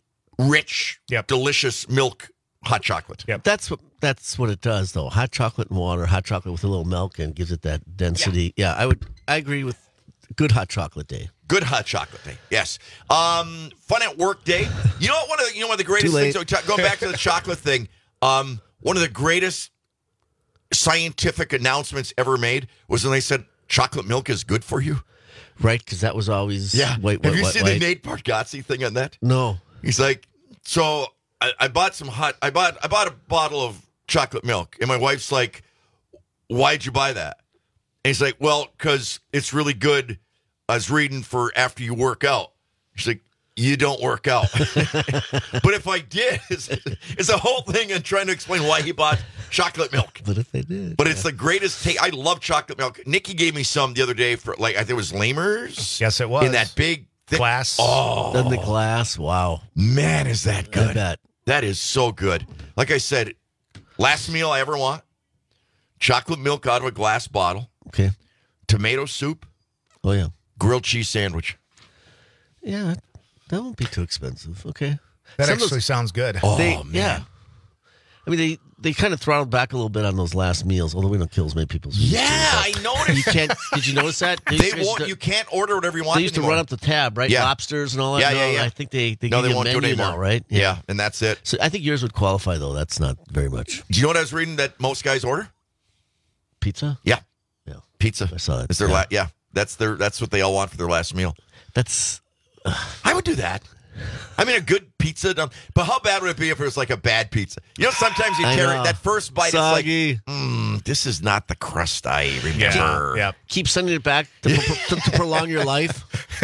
rich, delicious milk hot chocolate. Yep. That's what it does, though. Hot chocolate and water, hot chocolate with a little milk, and gives it that density. Yeah, I agree with good hot chocolate day. Good hot chocolate day. Yes. Fun at work day. You know what? One of the greatest things. Going back to the chocolate thing. One of the greatest scientific announcements ever made was when they said chocolate milk is good for you. Right, because that was always Have you seen the Nate Bargatze thing on that? No. He's like, so I bought I bought a bottle of chocolate milk, and my wife's like, why'd you buy that? And he's like, well, because it's really good. I was reading for after you work out. She's like, you don't work out. But if I did, it's a whole thing and trying to explain why he bought chocolate milk. But if they did. But it's the greatest taste. I love chocolate milk. Nikki gave me some the other day for, I think it was Lamers. Yes, it was. In that big thick glass. Oh. In the glass. Wow. Man, is that good. I bet. That is so good. Like I said, last meal I ever want, chocolate milk out of a glass bottle. Okay. Tomato soup. Oh, yeah. Grilled cheese sandwich. Yeah, that won't be too expensive. Okay. That actually sounds good. Oh, man. Yeah. I mean, they kind of throttled back a little bit on those last meals, although we don't kill as many people. I noticed. You can't. Did you notice that? You can't order whatever you want. They used to run up the tab, right? Yeah. Lobsters and all that. Yeah. I think they no, give they you a won't do it menu anymore. now, right? Yeah, and that's it. So I think yours would qualify, though. That's not very much. Do you know what I was reading that most guys order? Pizza. Yeah. Pizza. I saw that. It's their that's what they all want for their last meal. That's. I would do that. I mean, a good pizza. But how bad would it be if it was like a bad pizza? You know, sometimes you tear it. That first bite, Soggy. It's like, this is not the crust I remember. Yeah. Keep sending it back to prolong your life.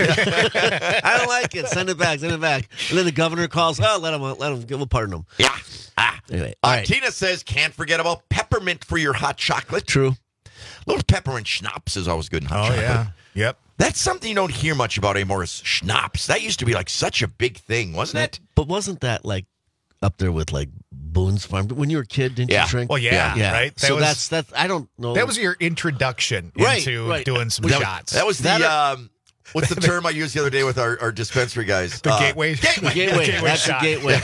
I don't like it. Send it back. And then the governor calls. Oh, let him. We'll pardon him. Yeah. Anyway, all right. Tina says, can't forget about peppermint for your hot chocolate. True. Little peppermint schnapps is always good in hot chocolate. Yeah. Yep. That's something you don't hear much about anymore is schnapps. That used to be like such a big thing, wasn't it? But wasn't that like up there with like Boone's Farm? When you were a kid, didn't you drink? Well, yeah. Right? So that's I don't know. That was your introduction into doing some shots. That was the... what's the term I used the other day with our dispensary guys? The gateway. Gateway. That's shot. the gateway.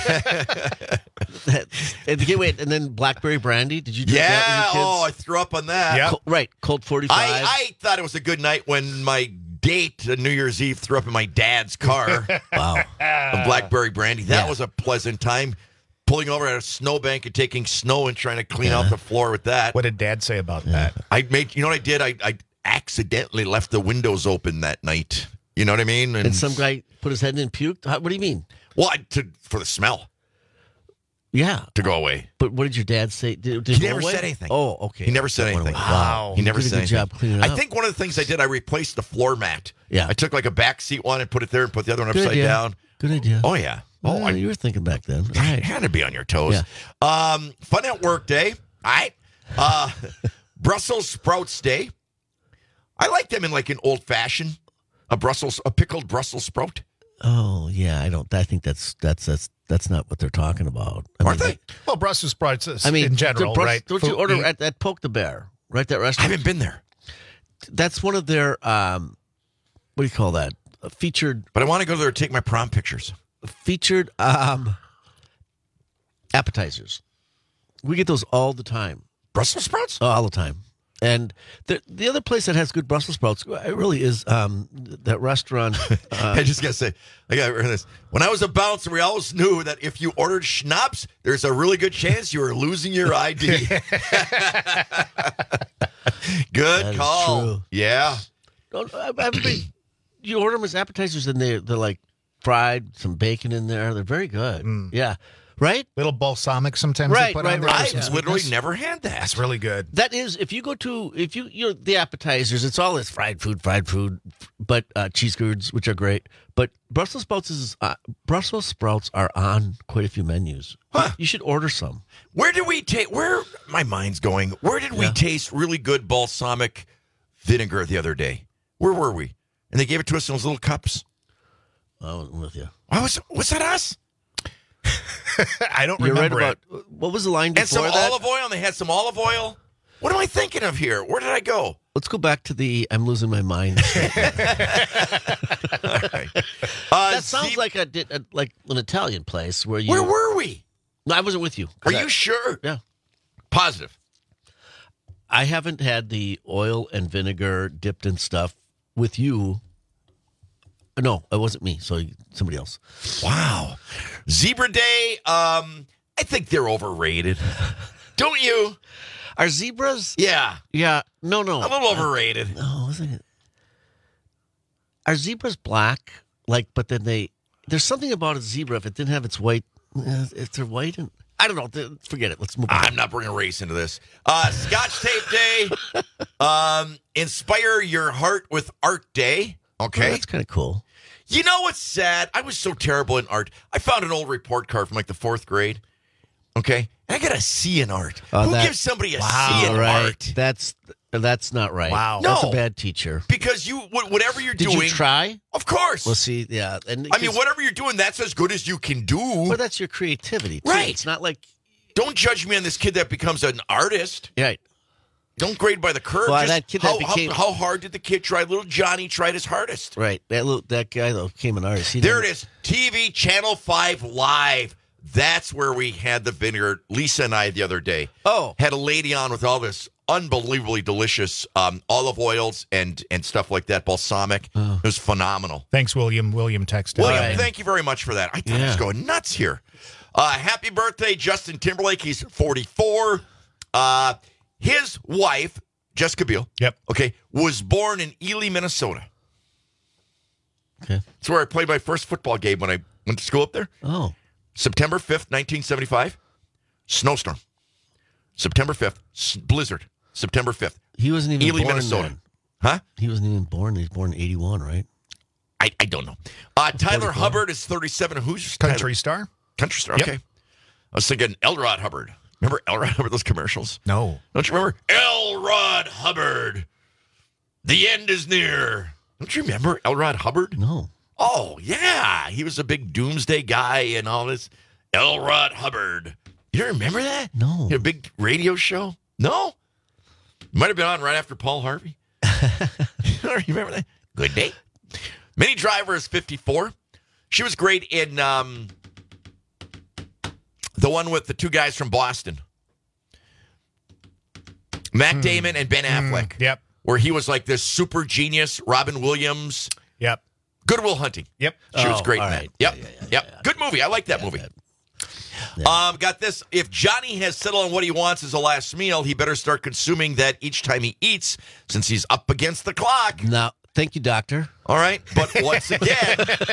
The gateway, and then blackberry brandy. Did you drink that when you were kids? I threw up on that. Yep. Colt 45. I thought it was a good night when my date on New Year's Eve threw up in my dad's car. Wow. A blackberry brandy. That was a pleasant time. Pulling over at a snowbank and taking snow and trying to clean out the floor with that. What did Dad say about that? You know what I did? I accidentally left the windows open that night. You know what I mean? And some guy put his head in and puked? What do you mean? Well, for the smell. Yeah. To go away. But what did your dad say? Did he never said anything. Oh, okay. He never said anything. Wow. He never did said a good anything. job cleaning up. I think one of the things I did, I replaced the floor mat. Yeah. I took like a back seat one and put it there and put the other one Good upside idea. down. Good idea. Oh, yeah. Oh, you were thinking back then. All right. Had to be on your toes. Yeah. Fun at work day. All right. Brussels sprouts day. I like them in like an old fashioned, a pickled Brussels sprout. Oh yeah, I think that's not what they're talking about. Aren't they? Well, Brussels sprouts in general, right? Don't you order at Poke the Bear, right? That restaurant. I haven't been there. That's one of their what do you call that? Featured. But I want to go there and take my prom pictures. Featured appetizers. We get those all the time. Brussels sprouts? Oh, all the time. And the other place that has good Brussels sprouts, it really is that restaurant. I just got to say, I got to hear this. When I was a bouncer, we always knew that if you ordered schnapps, there's a really good chance you were losing your ID. Good call. True. Yeah. You order them as appetizers, and they're like fried, some bacon in there. They're very good. Yeah. Right? Little balsamic sometimes they put on there. I've literally never had that. That's really good. That is, if you the appetizers, it's all this fried food, but cheese curds, which are great. But Brussels sprouts are on quite a few menus. Huh. You should order some. Where my mind's going, where did we taste really good balsamic vinegar the other day? Where were we? And they gave it to us in those little cups. I wasn't with you. Was that us? I don't You're remember right about what was the line before and some that? olive oil, and they had some olive oil. What am I thinking of here? Where did I go? Let's go back to the I'm losing my mind. That sounds like like an Italian place where you. Where were we? No, I wasn't with you. Are you sure? Yeah. Positive. I haven't had the oil and vinegar dipped in stuff with you. No, it wasn't me. So somebody else. Wow. Zebra Day, I think they're overrated. Don't you? Are zebras? Yeah. Yeah. No. A little overrated. No, isn't it? Are zebras black? But then there's something about a zebra if it didn't have its white. If they're white and I don't know. Forget it. Let's move on. I'm not bringing race into this. Scotch Tape Day. Inspire Your Heart with Art Day. Okay. Oh, that's kind of cool. You know what's sad? I was so terrible in art. I found an old report card from like the 4th grade. Okay. And I got a C in art. Who gives somebody a C in art? That's not right. Wow. That's No. a bad teacher. Because whatever you're Did doing. you try? Of course. Well, see, yeah. And I mean, whatever you're doing, that's as good as you can do. Well, that's your creativity, too. Right. It's not like. Don't judge me on this kid that becomes an artist. Right. Don't grade by the curve. Well, Just that kid that became- how hard did the kid try? Little Johnny tried his hardest. Right. That guy, though, became an artist. There it is. TV Channel 5 Live. That's where we had the vinegar. Lisa and I the other day. Oh. Had a lady on with all this unbelievably delicious olive oils and stuff like that, balsamic. It was phenomenal. Thanks, William. William texted. William, thank you very much for that. I thought I was going nuts here. Happy birthday, Justin Timberlake. He's 44. His wife, Jessica Biel, okay, was born in Ely, Minnesota. Okay. That's where I played my first football game when I went to school up there. Oh. September 5th, 1975. Snowstorm. September 5th. Blizzard. September 5th. He wasn't even Ely, born Minnesota. then. Huh? He wasn't even born. He was born in 81, right? I don't know. Tyler Hubbard is 37. Who's Country Tyler? star. Country star, Yep. okay. I was thinking Elrod Hubbard. Remember L. Ron Hubbard, those commercials? No. Don't you remember? L. Ron Hubbard, the end is near. Don't you remember L. Ron Hubbard? No. Oh, yeah. He was a big doomsday guy and all this. L. Ron Hubbard. You don't remember that? No. He had a big radio show? No? Might have been on right after Paul Harvey. You don't remember that? Good day. Minnie Driver is 54. She was great in the one with the two guys from Boston. Matt Damon and Ben Affleck. Yep. Where he was like this super genius, Robin Williams. Yep. Good Will Hunting. Yep. She was great in that. Right. Yep. Yep. Good movie. I like that movie. Got this. If Johnny has settled on what he wants as a last meal, he better start consuming that each time he eats, since he's up against the clock. No, thank you, doctor. All right, but once again,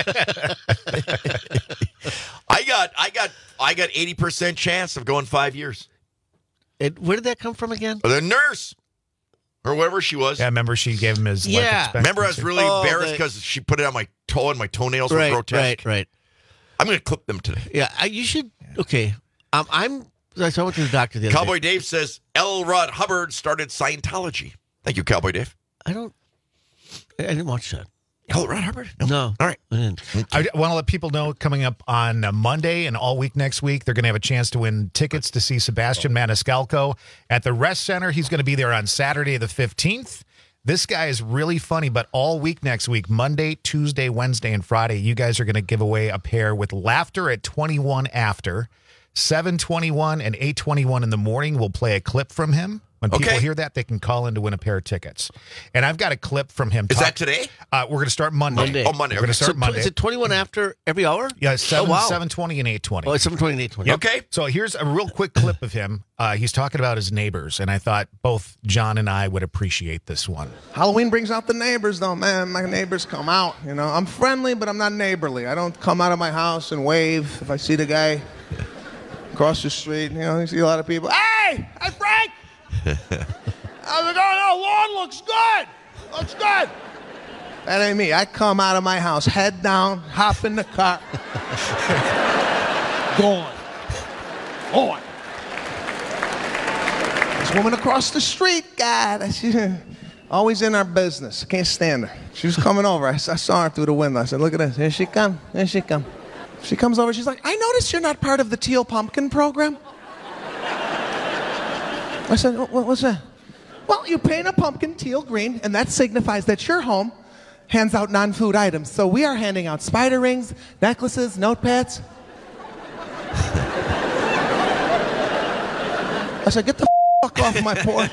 I got 80% chance of going 5 years. Where did that come from again? The nurse. Or whatever she was. Yeah, remember she gave him his life expectancy. Remember I was really embarrassed because she put it on my toe and my toenails were grotesque. Right. I'm going to clip them today. Yeah, you should. Okay. So I went to the doctor the other Cowboy day. Dave says L. Ron Hubbard started Scientology. Thank you, Cowboy Dave. I didn't watch that. L. Ron Hubbard? No. All right. I want to let people know coming up on Monday and all week next week, they're going to have a chance to win tickets to see Sebastian Maniscalco at the Rest Center. He's going to be there on Saturday the 15th. This guy is really funny, but all week next week, Monday, Tuesday, Wednesday, and Friday, you guys are going to give away a pair with Laughter at 21 after. 7:21 and 8:21 in the morning, we'll play a clip from him. When people hear that, they can call in to win a pair of tickets. And I've got a clip from him. Is that today? We're going to start Monday. Oh, Monday. We're going to start Monday. Is it 21 after every hour? Yeah, 7:20 and 8:20. Oh, it's 7:20 and 8:20. Yep. Okay. So here's a real quick clip of him. He's talking about his neighbors, and I thought both John and I would appreciate this one. Halloween brings out the neighbors, though, man. My neighbors come out. You know, I'm friendly, but I'm not neighborly. I don't come out of my house and wave if I see the guy across the street. You know, you see a lot of people. Hey, Frank. How's it going? Oh, lawn looks good. Looks good. That ain't me. I come out of my house, head down, hop in the car. Going. This woman across the street, God, she's always in our business. I can't stand her. She was coming over. I saw her through the window. I said, look at this. Here she come. Here she come. She comes over. She's like, I noticed you're not part of the Teal Pumpkin program. I said, what's that? Well, you paint a pumpkin teal green, and that signifies that your home hands out non-food items. So we are handing out spider rings, necklaces, notepads. I said, get the fuck off my porch.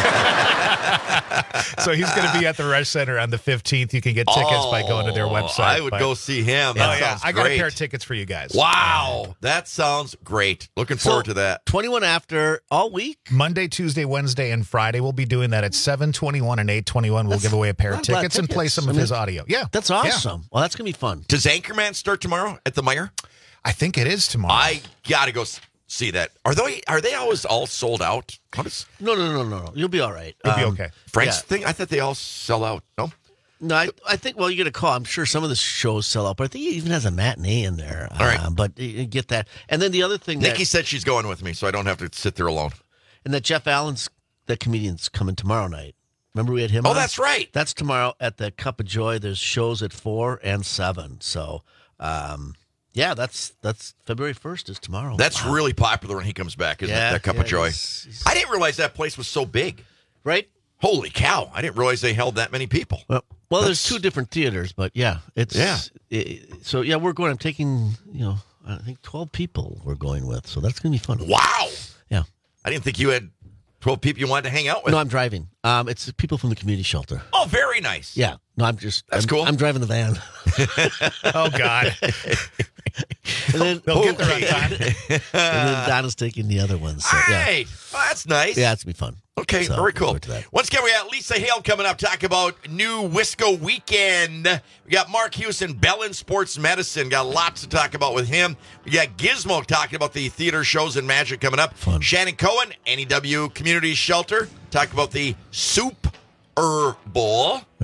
So he's going to be at the Rush Center on the 15th. You can get tickets by going to their website. I would go see him. That sounds I got great. a pair of tickets for you guys. Wow. That sounds great. Looking forward to that. 21 after all week? Monday, Tuesday, Wednesday, and Friday. We'll be doing that at 7:21 and 8:21. We'll give away a pair of tickets and play some of his audio. Yeah. That's awesome. Yeah. Well, that's going to be fun. Does Anchorman start tomorrow at the Meyer? I think it is tomorrow. I got to go see that. Are they always all sold out? No. You'll be all right. You'll be okay. Frank's thing? I thought they all sell out. No? No, I think, well, you get a call. I'm sure some of the shows sell out, but I think he even has a matinee in there. All right. But you get that. And then the other thing Nikki said she's going with me, so I don't have to sit there alone. And that Jeff Allen's, the comedian's coming tomorrow night. Remember we had him on? That's right. That's tomorrow at the Cup of Joy. There's shows at 4 and 7. So, yeah, that's February 1st is tomorrow. That's really popular when he comes back, isn't it? That Cup of Joy. I didn't realize that place was so big. Right? Holy cow. I didn't realize they held that many people. Well, there's 2 different theaters, but so, we're going. I'm taking, I think 12 people we're going with. So that's going to be fun. Wow. Yeah. I didn't think you had 12 people you wanted to hang out with. No, I'm driving. It's people from the community shelter. Oh, very nice. Yeah. No, That's cool. I'm driving the van. Oh, God. And then, they'll get there on time. And then Donna's taking the other ones. So, All right. Well, that's nice. Yeah, it's going to be fun. Okay, So, very cool. look forward to that. Once again, we got Lisa Hale coming up, talk about new Wisco weekend. We got Mark Houston, Bellin Sports Medicine. Got lots to talk about with him. We got Gizmo talking about the theater shows and magic coming up. Fun. Shannon Cohen, NEW Community Shelter, talk about the Soup Bowl. Right.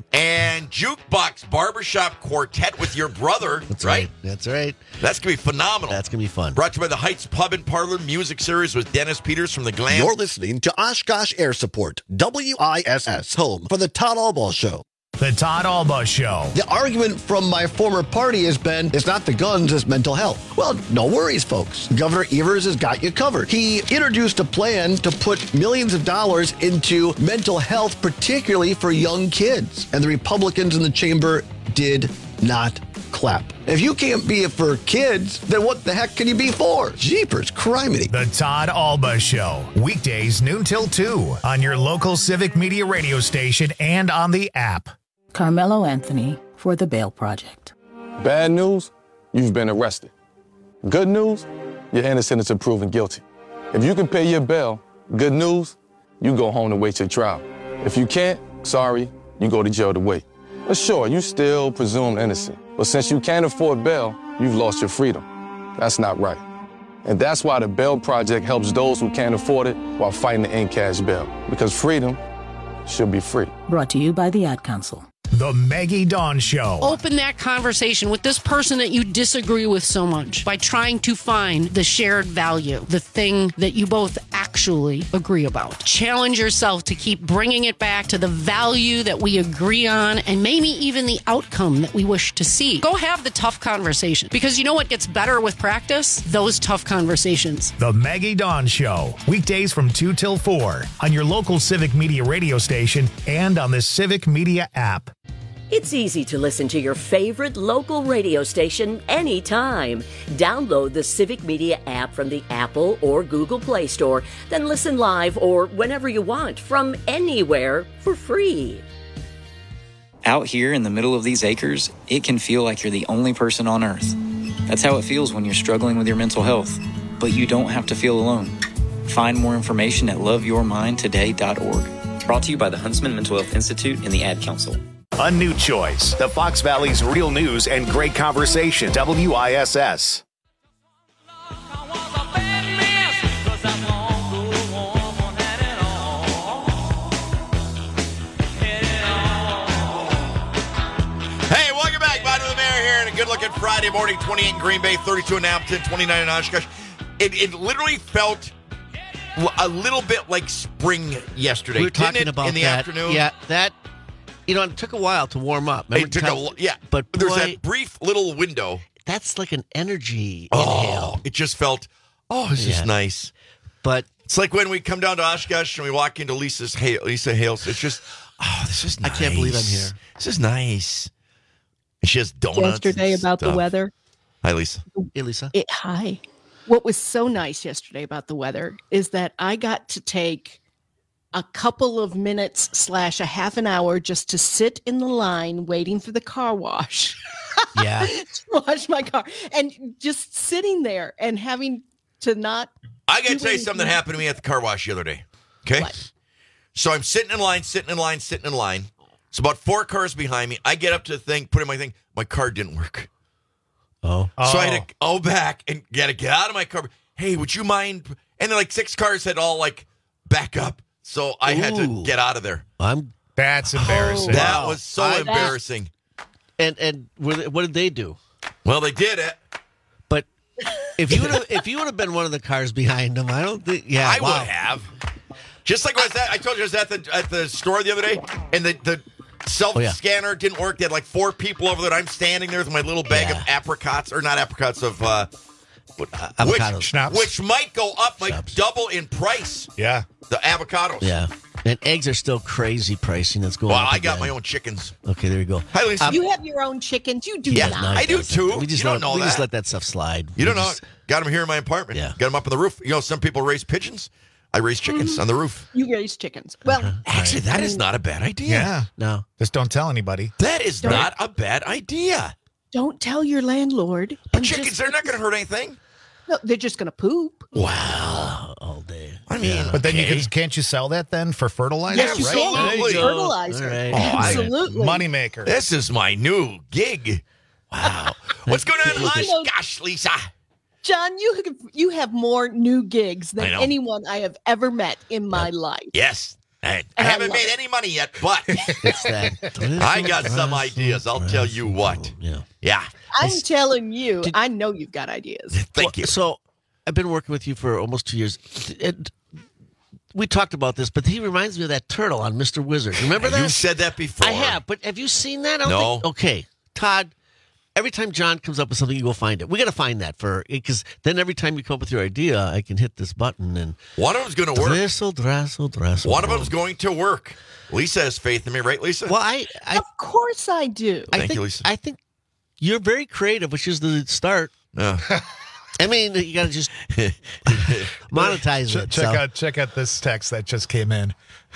And Jukebox Barbershop Quartet with your brother. That's right. That's right. That's going to be phenomenal. That's going to be fun. Brought to you by the Heights Pub and Parlor Music Series with Dennis Peters from the Glam. You're listening to Oshkosh Air Support, WISS, home for the Todd Albaugh Show. The Todd Albaugh Show. The argument from my former party has been, it's not the guns, it's mental health. Well, no worries, folks. Governor Evers has got you covered. He introduced a plan to put millions of dollars into mental health, particularly for young kids. And the Republicans in the chamber did not clap. If you can't be it for kids, then what the heck can you be for? Jeepers, criminy. The Todd Albaugh Show. Weekdays noon till 2 on your local Civic Media radio station and on the app. Carmelo Anthony for the Bail Project. Bad news, you've been arrested. Good news, you're innocent until proven guilty. If you can pay your bail, good news, you go home to wait your trial. If you can't, sorry, you go to jail to wait. But sure, you still presumed innocent. But since you can't afford bail, you've lost your freedom. That's not right. And that's why the Bail Project helps those who can't afford it while fighting to end cash bail. Because freedom should be free. Brought to you by the Ad Council. The Maggie Dawn Show. Open that conversation with this person that you disagree with so much by trying to find the shared value, the thing that you both actually agree about. Challenge yourself to keep bringing it back to the value that we agree on and maybe even the outcome that we wish to see. Go have the tough conversation, because you know what gets better with practice? Those tough conversations. The Maggie Dawn Show. Weekdays from 2 till 4 on your local Civic Media radio station and on the Civic Media app. It's easy to listen to your favorite local radio station anytime. Download the Civic Media app from the Apple or Google Play Store, then listen live or whenever you want from anywhere for free. Out here in the middle of these acres, it can feel like you're the only person on earth. That's how it feels when you're struggling with your mental health. But you don't have to feel alone. Find more information at loveyourmindtoday.org. Brought to you by the Huntsman Mental Health Institute and the Ad Council. A new choice. The Fox Valley's real news and great conversation. WISS. Hey, welcome back. Bye to the mayor here and a good-looking Friday morning. 28 in Green Bay, 32 in Appleton, 29 in Oshkosh. It literally felt a little bit like spring yesterday. We were talking didn't it, about in the that. afternoon. Yeah, that. You know, it took a while to warm up. It took but there's that brief little window. That's like an energy inhale. inhale. It just felt, this is nice. But it's like when we come down to Oshkosh and we walk into Lisa Hales. It's just, this is nice. I can't believe I'm here. This is nice. And she has donuts. Yesterday and about stuff. the weather. Hi, Lisa. Hey, Lisa. Hi. What was so nice yesterday about the weather is that I got to take a couple of minutes / a half an hour just to sit in the line waiting for the car wash. Yeah. To wash my car. And just sitting there and having to not. I got to tell you something that happened to me at the car wash the other day. Okay. What? So I'm sitting in line. It's about 4 cars behind me. I get up to the thing, put in my thing. My car didn't work. Oh. So I had to go back and get out of my car. Hey, would you mind? And then like 6 cars had all like back up. So I had to get out of there. That's embarrassing. That was so embarrassing. And what did they do? Well, they did it. But if you would have been one of the cars behind them, I don't think. Yeah, I would have. Just like I told you, I was at the store the other day, and the self-scanner didn't work. They had like 4 people over there. I'm standing there with my little bag of apricots, or not apricots, of avocados. Which might go up, might double in price. Yeah. The avocados. Yeah. And eggs are still crazy pricing. That's going up. Well, I got my own chickens. Okay, there you go. Hi, Lisa. You have your own chickens. You do Yeah, not. I do too. We just don't know that. We just let that stuff slide. You don't know. Got them here in my apartment. Yeah. Got them up on the roof. You know, some people raise pigeons. I raise chickens on the roof. You raise chickens. Well, actually, that is not a bad idea. Yeah. No. Just don't tell anybody. That is not a bad idea. Don't tell your landlord. But chickens, they're not going to hurt anything. No, they're just going to poop. Wow. All day. I mean, But then can't you sell that then for fertilizer? Yes, you Absolutely. can. Fertilizer. All right. Absolutely. Moneymaker. This is my new gig. Wow. What's going on? Gosh, Lisa. John, you have more new gigs than I know. anyone I have ever met in my life. Yes. I haven't made any money yet, but I got some ideas. I'll tell you what. Yeah. I'm telling you, I know you've got ideas. Thank you. So I've been working with you for almost 2 years. We talked about this, but he reminds me of that turtle on Mr. Wizard. Remember that? You said that before. I have, but have you seen that? No. Okay. Todd, every time John comes up with something, you go find it. We got to find that because then every time you come up with your idea, I can hit this button and one of them's going to work. Dressel. One of them's going to work. Lisa has faith in me, right, Lisa? Well, of course I do. Thank you, Lisa. I think you're very creative, which is the start. I mean, you got to just monetize it. Check out this text that just came in.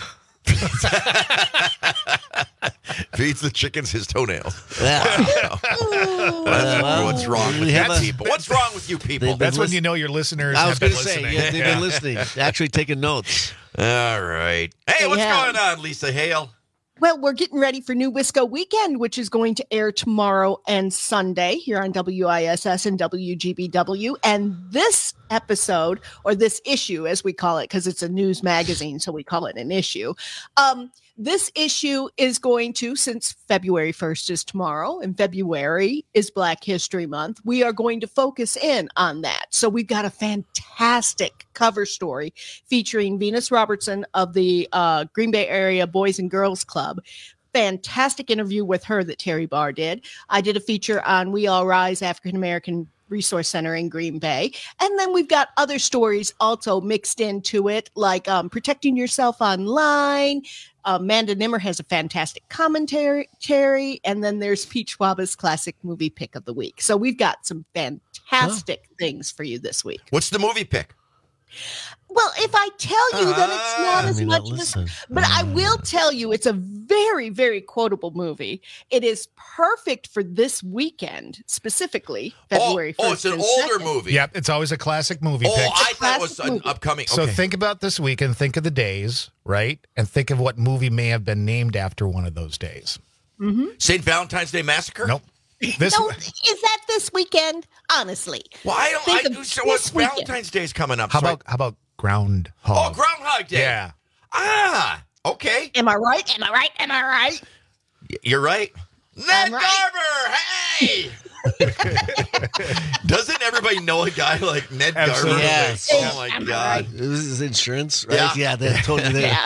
Feeds the chickens his toenails. Yeah. What's wrong with you people? What's wrong with you people? That's when you know your listeners I was have been going to say, listening. they've been listening, actually taking notes. All right. Hey, what's going on, Lisa Hale? Well, we're getting ready for New Wisco Weekend, which is going to air tomorrow and Sunday here on WISS and WGBW. And this episode, or this issue, as we call it, because it's a news magazine, so we call it an issue. This issue is going to, since February 1st is tomorrow, and February is Black History Month, we are going to focus in on that. So we've got a fantastic cover story featuring Venus Robertson of the Green Bay Area Boys and Girls Club. Fantastic interview with her that Terry Barr did. I did a feature on We All Rise African American Resource Center in Green Bay. And then we've got other stories also mixed into it, like protecting yourself online. Amanda Nimmer has a fantastic commentary, and then there's Pete Schwaba's classic movie pick of the week. So we've got some fantastic things for you this week. What's the movie pick? Well, if I tell you, then it's not as much as... But I will tell you, it's a very, very quotable movie. It is perfect for this weekend, specifically, February 1st. Oh, it's an older movie. Yep, it's always a classic movie pick. I thought it was an upcoming. So Okay. think about this week and think of the days, right? And think of what movie may have been named after one of those days. Mm-hmm. St. Valentine's Day Massacre? Nope. Is that this weekend? Honestly. Well, what's Valentine's Day's coming up? How about Groundhog? Oh, Groundhog Day. Yeah. Okay. Am I right? You're right. Ned Garber, hey! Doesn't everybody know a guy like Ned Garber? Yes. Oh, my God. This is insurance, right? Yeah, they told you that.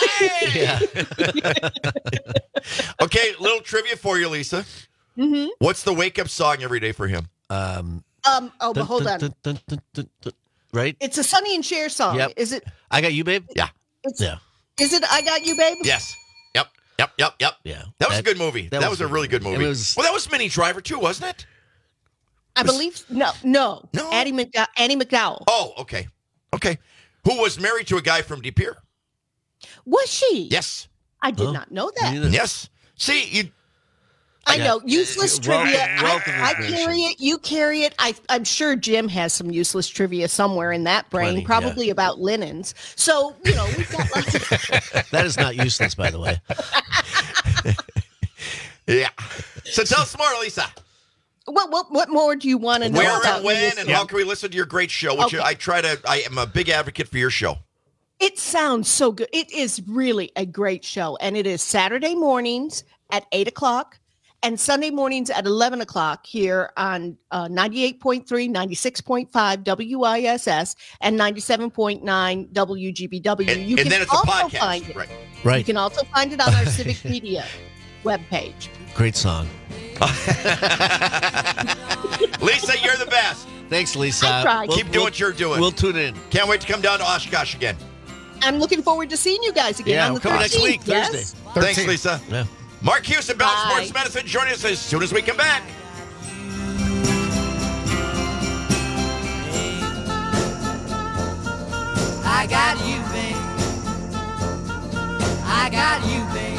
Hey! Okay, little trivia for you, Lisa. Mm-hmm. What's the wake-up song every day for him? But hold on. Right? It's a Sonny and Cher song. Yep. Is it? I Got You, Babe? Yeah. Yeah. Is it I Got You, Babe? Yes. Yep. Yeah. That was a good movie. That was a really good movie. Well, that was Minnie Driver, too, wasn't it? I believe no. Annie McDowell. Oh, okay. Who was married to a guy from De Pere? Was she? Yes. I did not know that. Yes. See, I know. Useless trivia. wealth of I carry it. You carry it. I'm sure Jim has some useless trivia somewhere in that brain, Plenty, probably about linens. So, we've got lots of... That is not useless, by the way. Yeah. So tell us more, Lisa. What more do you want to know Where about and when and how can we listen to your great show? Which I am a big advocate for your show. It sounds so good. It is really a great show. And it is Saturday mornings at 8 o'clock and Sunday mornings at 11 o'clock here on 98.3, 96.5 WISS and 97.9 WGBW. And then it's a podcast. Right. You can also find it on our Civic Media webpage. Great song. Lisa, you're the best. Thanks, Lisa. I tried. Keep doing what you're doing. We'll tune in. Can't wait to come down to Oshkosh again. I'm looking forward to seeing you guys again on the 13th. We're coming next week, Thursday. Thanks, Lisa. Yeah. Mark Hughes and Bell Sports Medicine joining us as soon as we come back. I got you, babe. I got you, babe.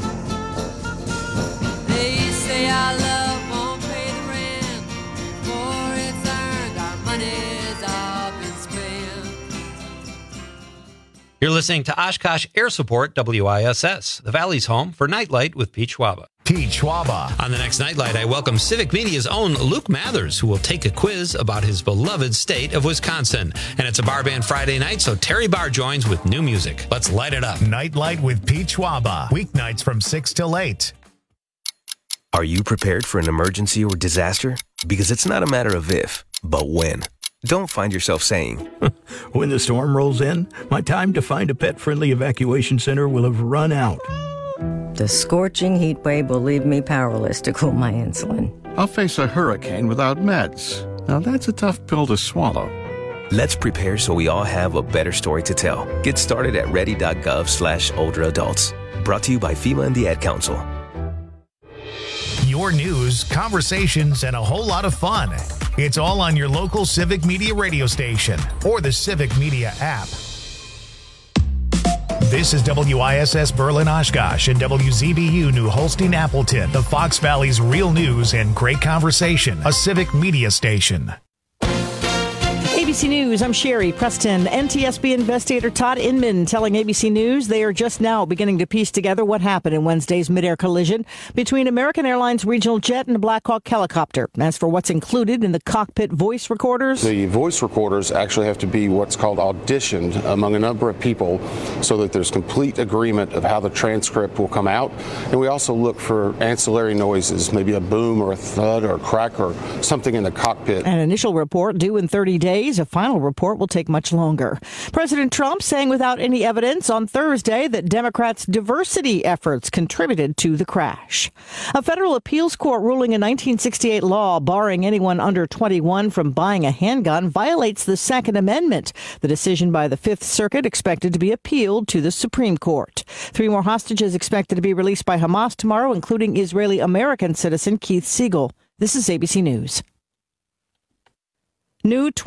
They say our love won't pay the rent, for it's earned, our money's all been spent. You're listening to Oshkosh Air Support WISS, the Valley's home for Nightlight with Pete Schwaba. Pete Schwaba. On the next Nightlight, I welcome Civic Media's own Luke Mathers, who will take a quiz about his beloved state of Wisconsin. And it's a Bar Band Friday night, so Terry Barr joins with new music. Let's light it up. Nightlight with Pete Schwaba. Weeknights from 6 till 8. Are you prepared for an emergency or disaster? Because it's not a matter of if, but when. Don't find yourself saying, when the storm rolls in, my time to find a pet-friendly evacuation center will have run out. The scorching heat wave will leave me powerless to cool my insulin. I'll face a hurricane without meds. Now that's a tough pill to swallow. Let's prepare so we all have a better story to tell. Get started at ready.gov/older adults. Brought to you by FEMA and the Ad Council. Your news, conversations, and a whole lot of fun. It's all on your local Civic Media radio station or the Civic Media app. This is WISS Berlin Oshkosh and WZBU New Holstein Appleton, the Fox Valley's real news and great conversation, a Civic Media station. ABC News, I'm Sherry Preston. NTSB investigator Todd Inman telling ABC News they are just now beginning to piece together what happened in Wednesday's midair collision between American Airlines regional jet and a Black Hawk helicopter. As for what's included in the cockpit voice recorders, the voice recorders actually have to be what's called auditioned among a number of people so that there's complete agreement of how the transcript will come out. And we also look for ancillary noises, maybe a boom or a thud or a crack or something in the cockpit. An initial report due in 30 days. A final report will take much longer. President Trump saying without any evidence on Thursday that Democrats' diversity efforts contributed to the crash. A federal appeals court ruling a 1968 law barring anyone under 21 from buying a handgun violates the Second Amendment. The decision by the Fifth Circuit expected to be appealed to the Supreme Court. 3 more hostages expected to be released by Hamas tomorrow, including Israeli-American citizen Keith Siegel. This is ABC News. New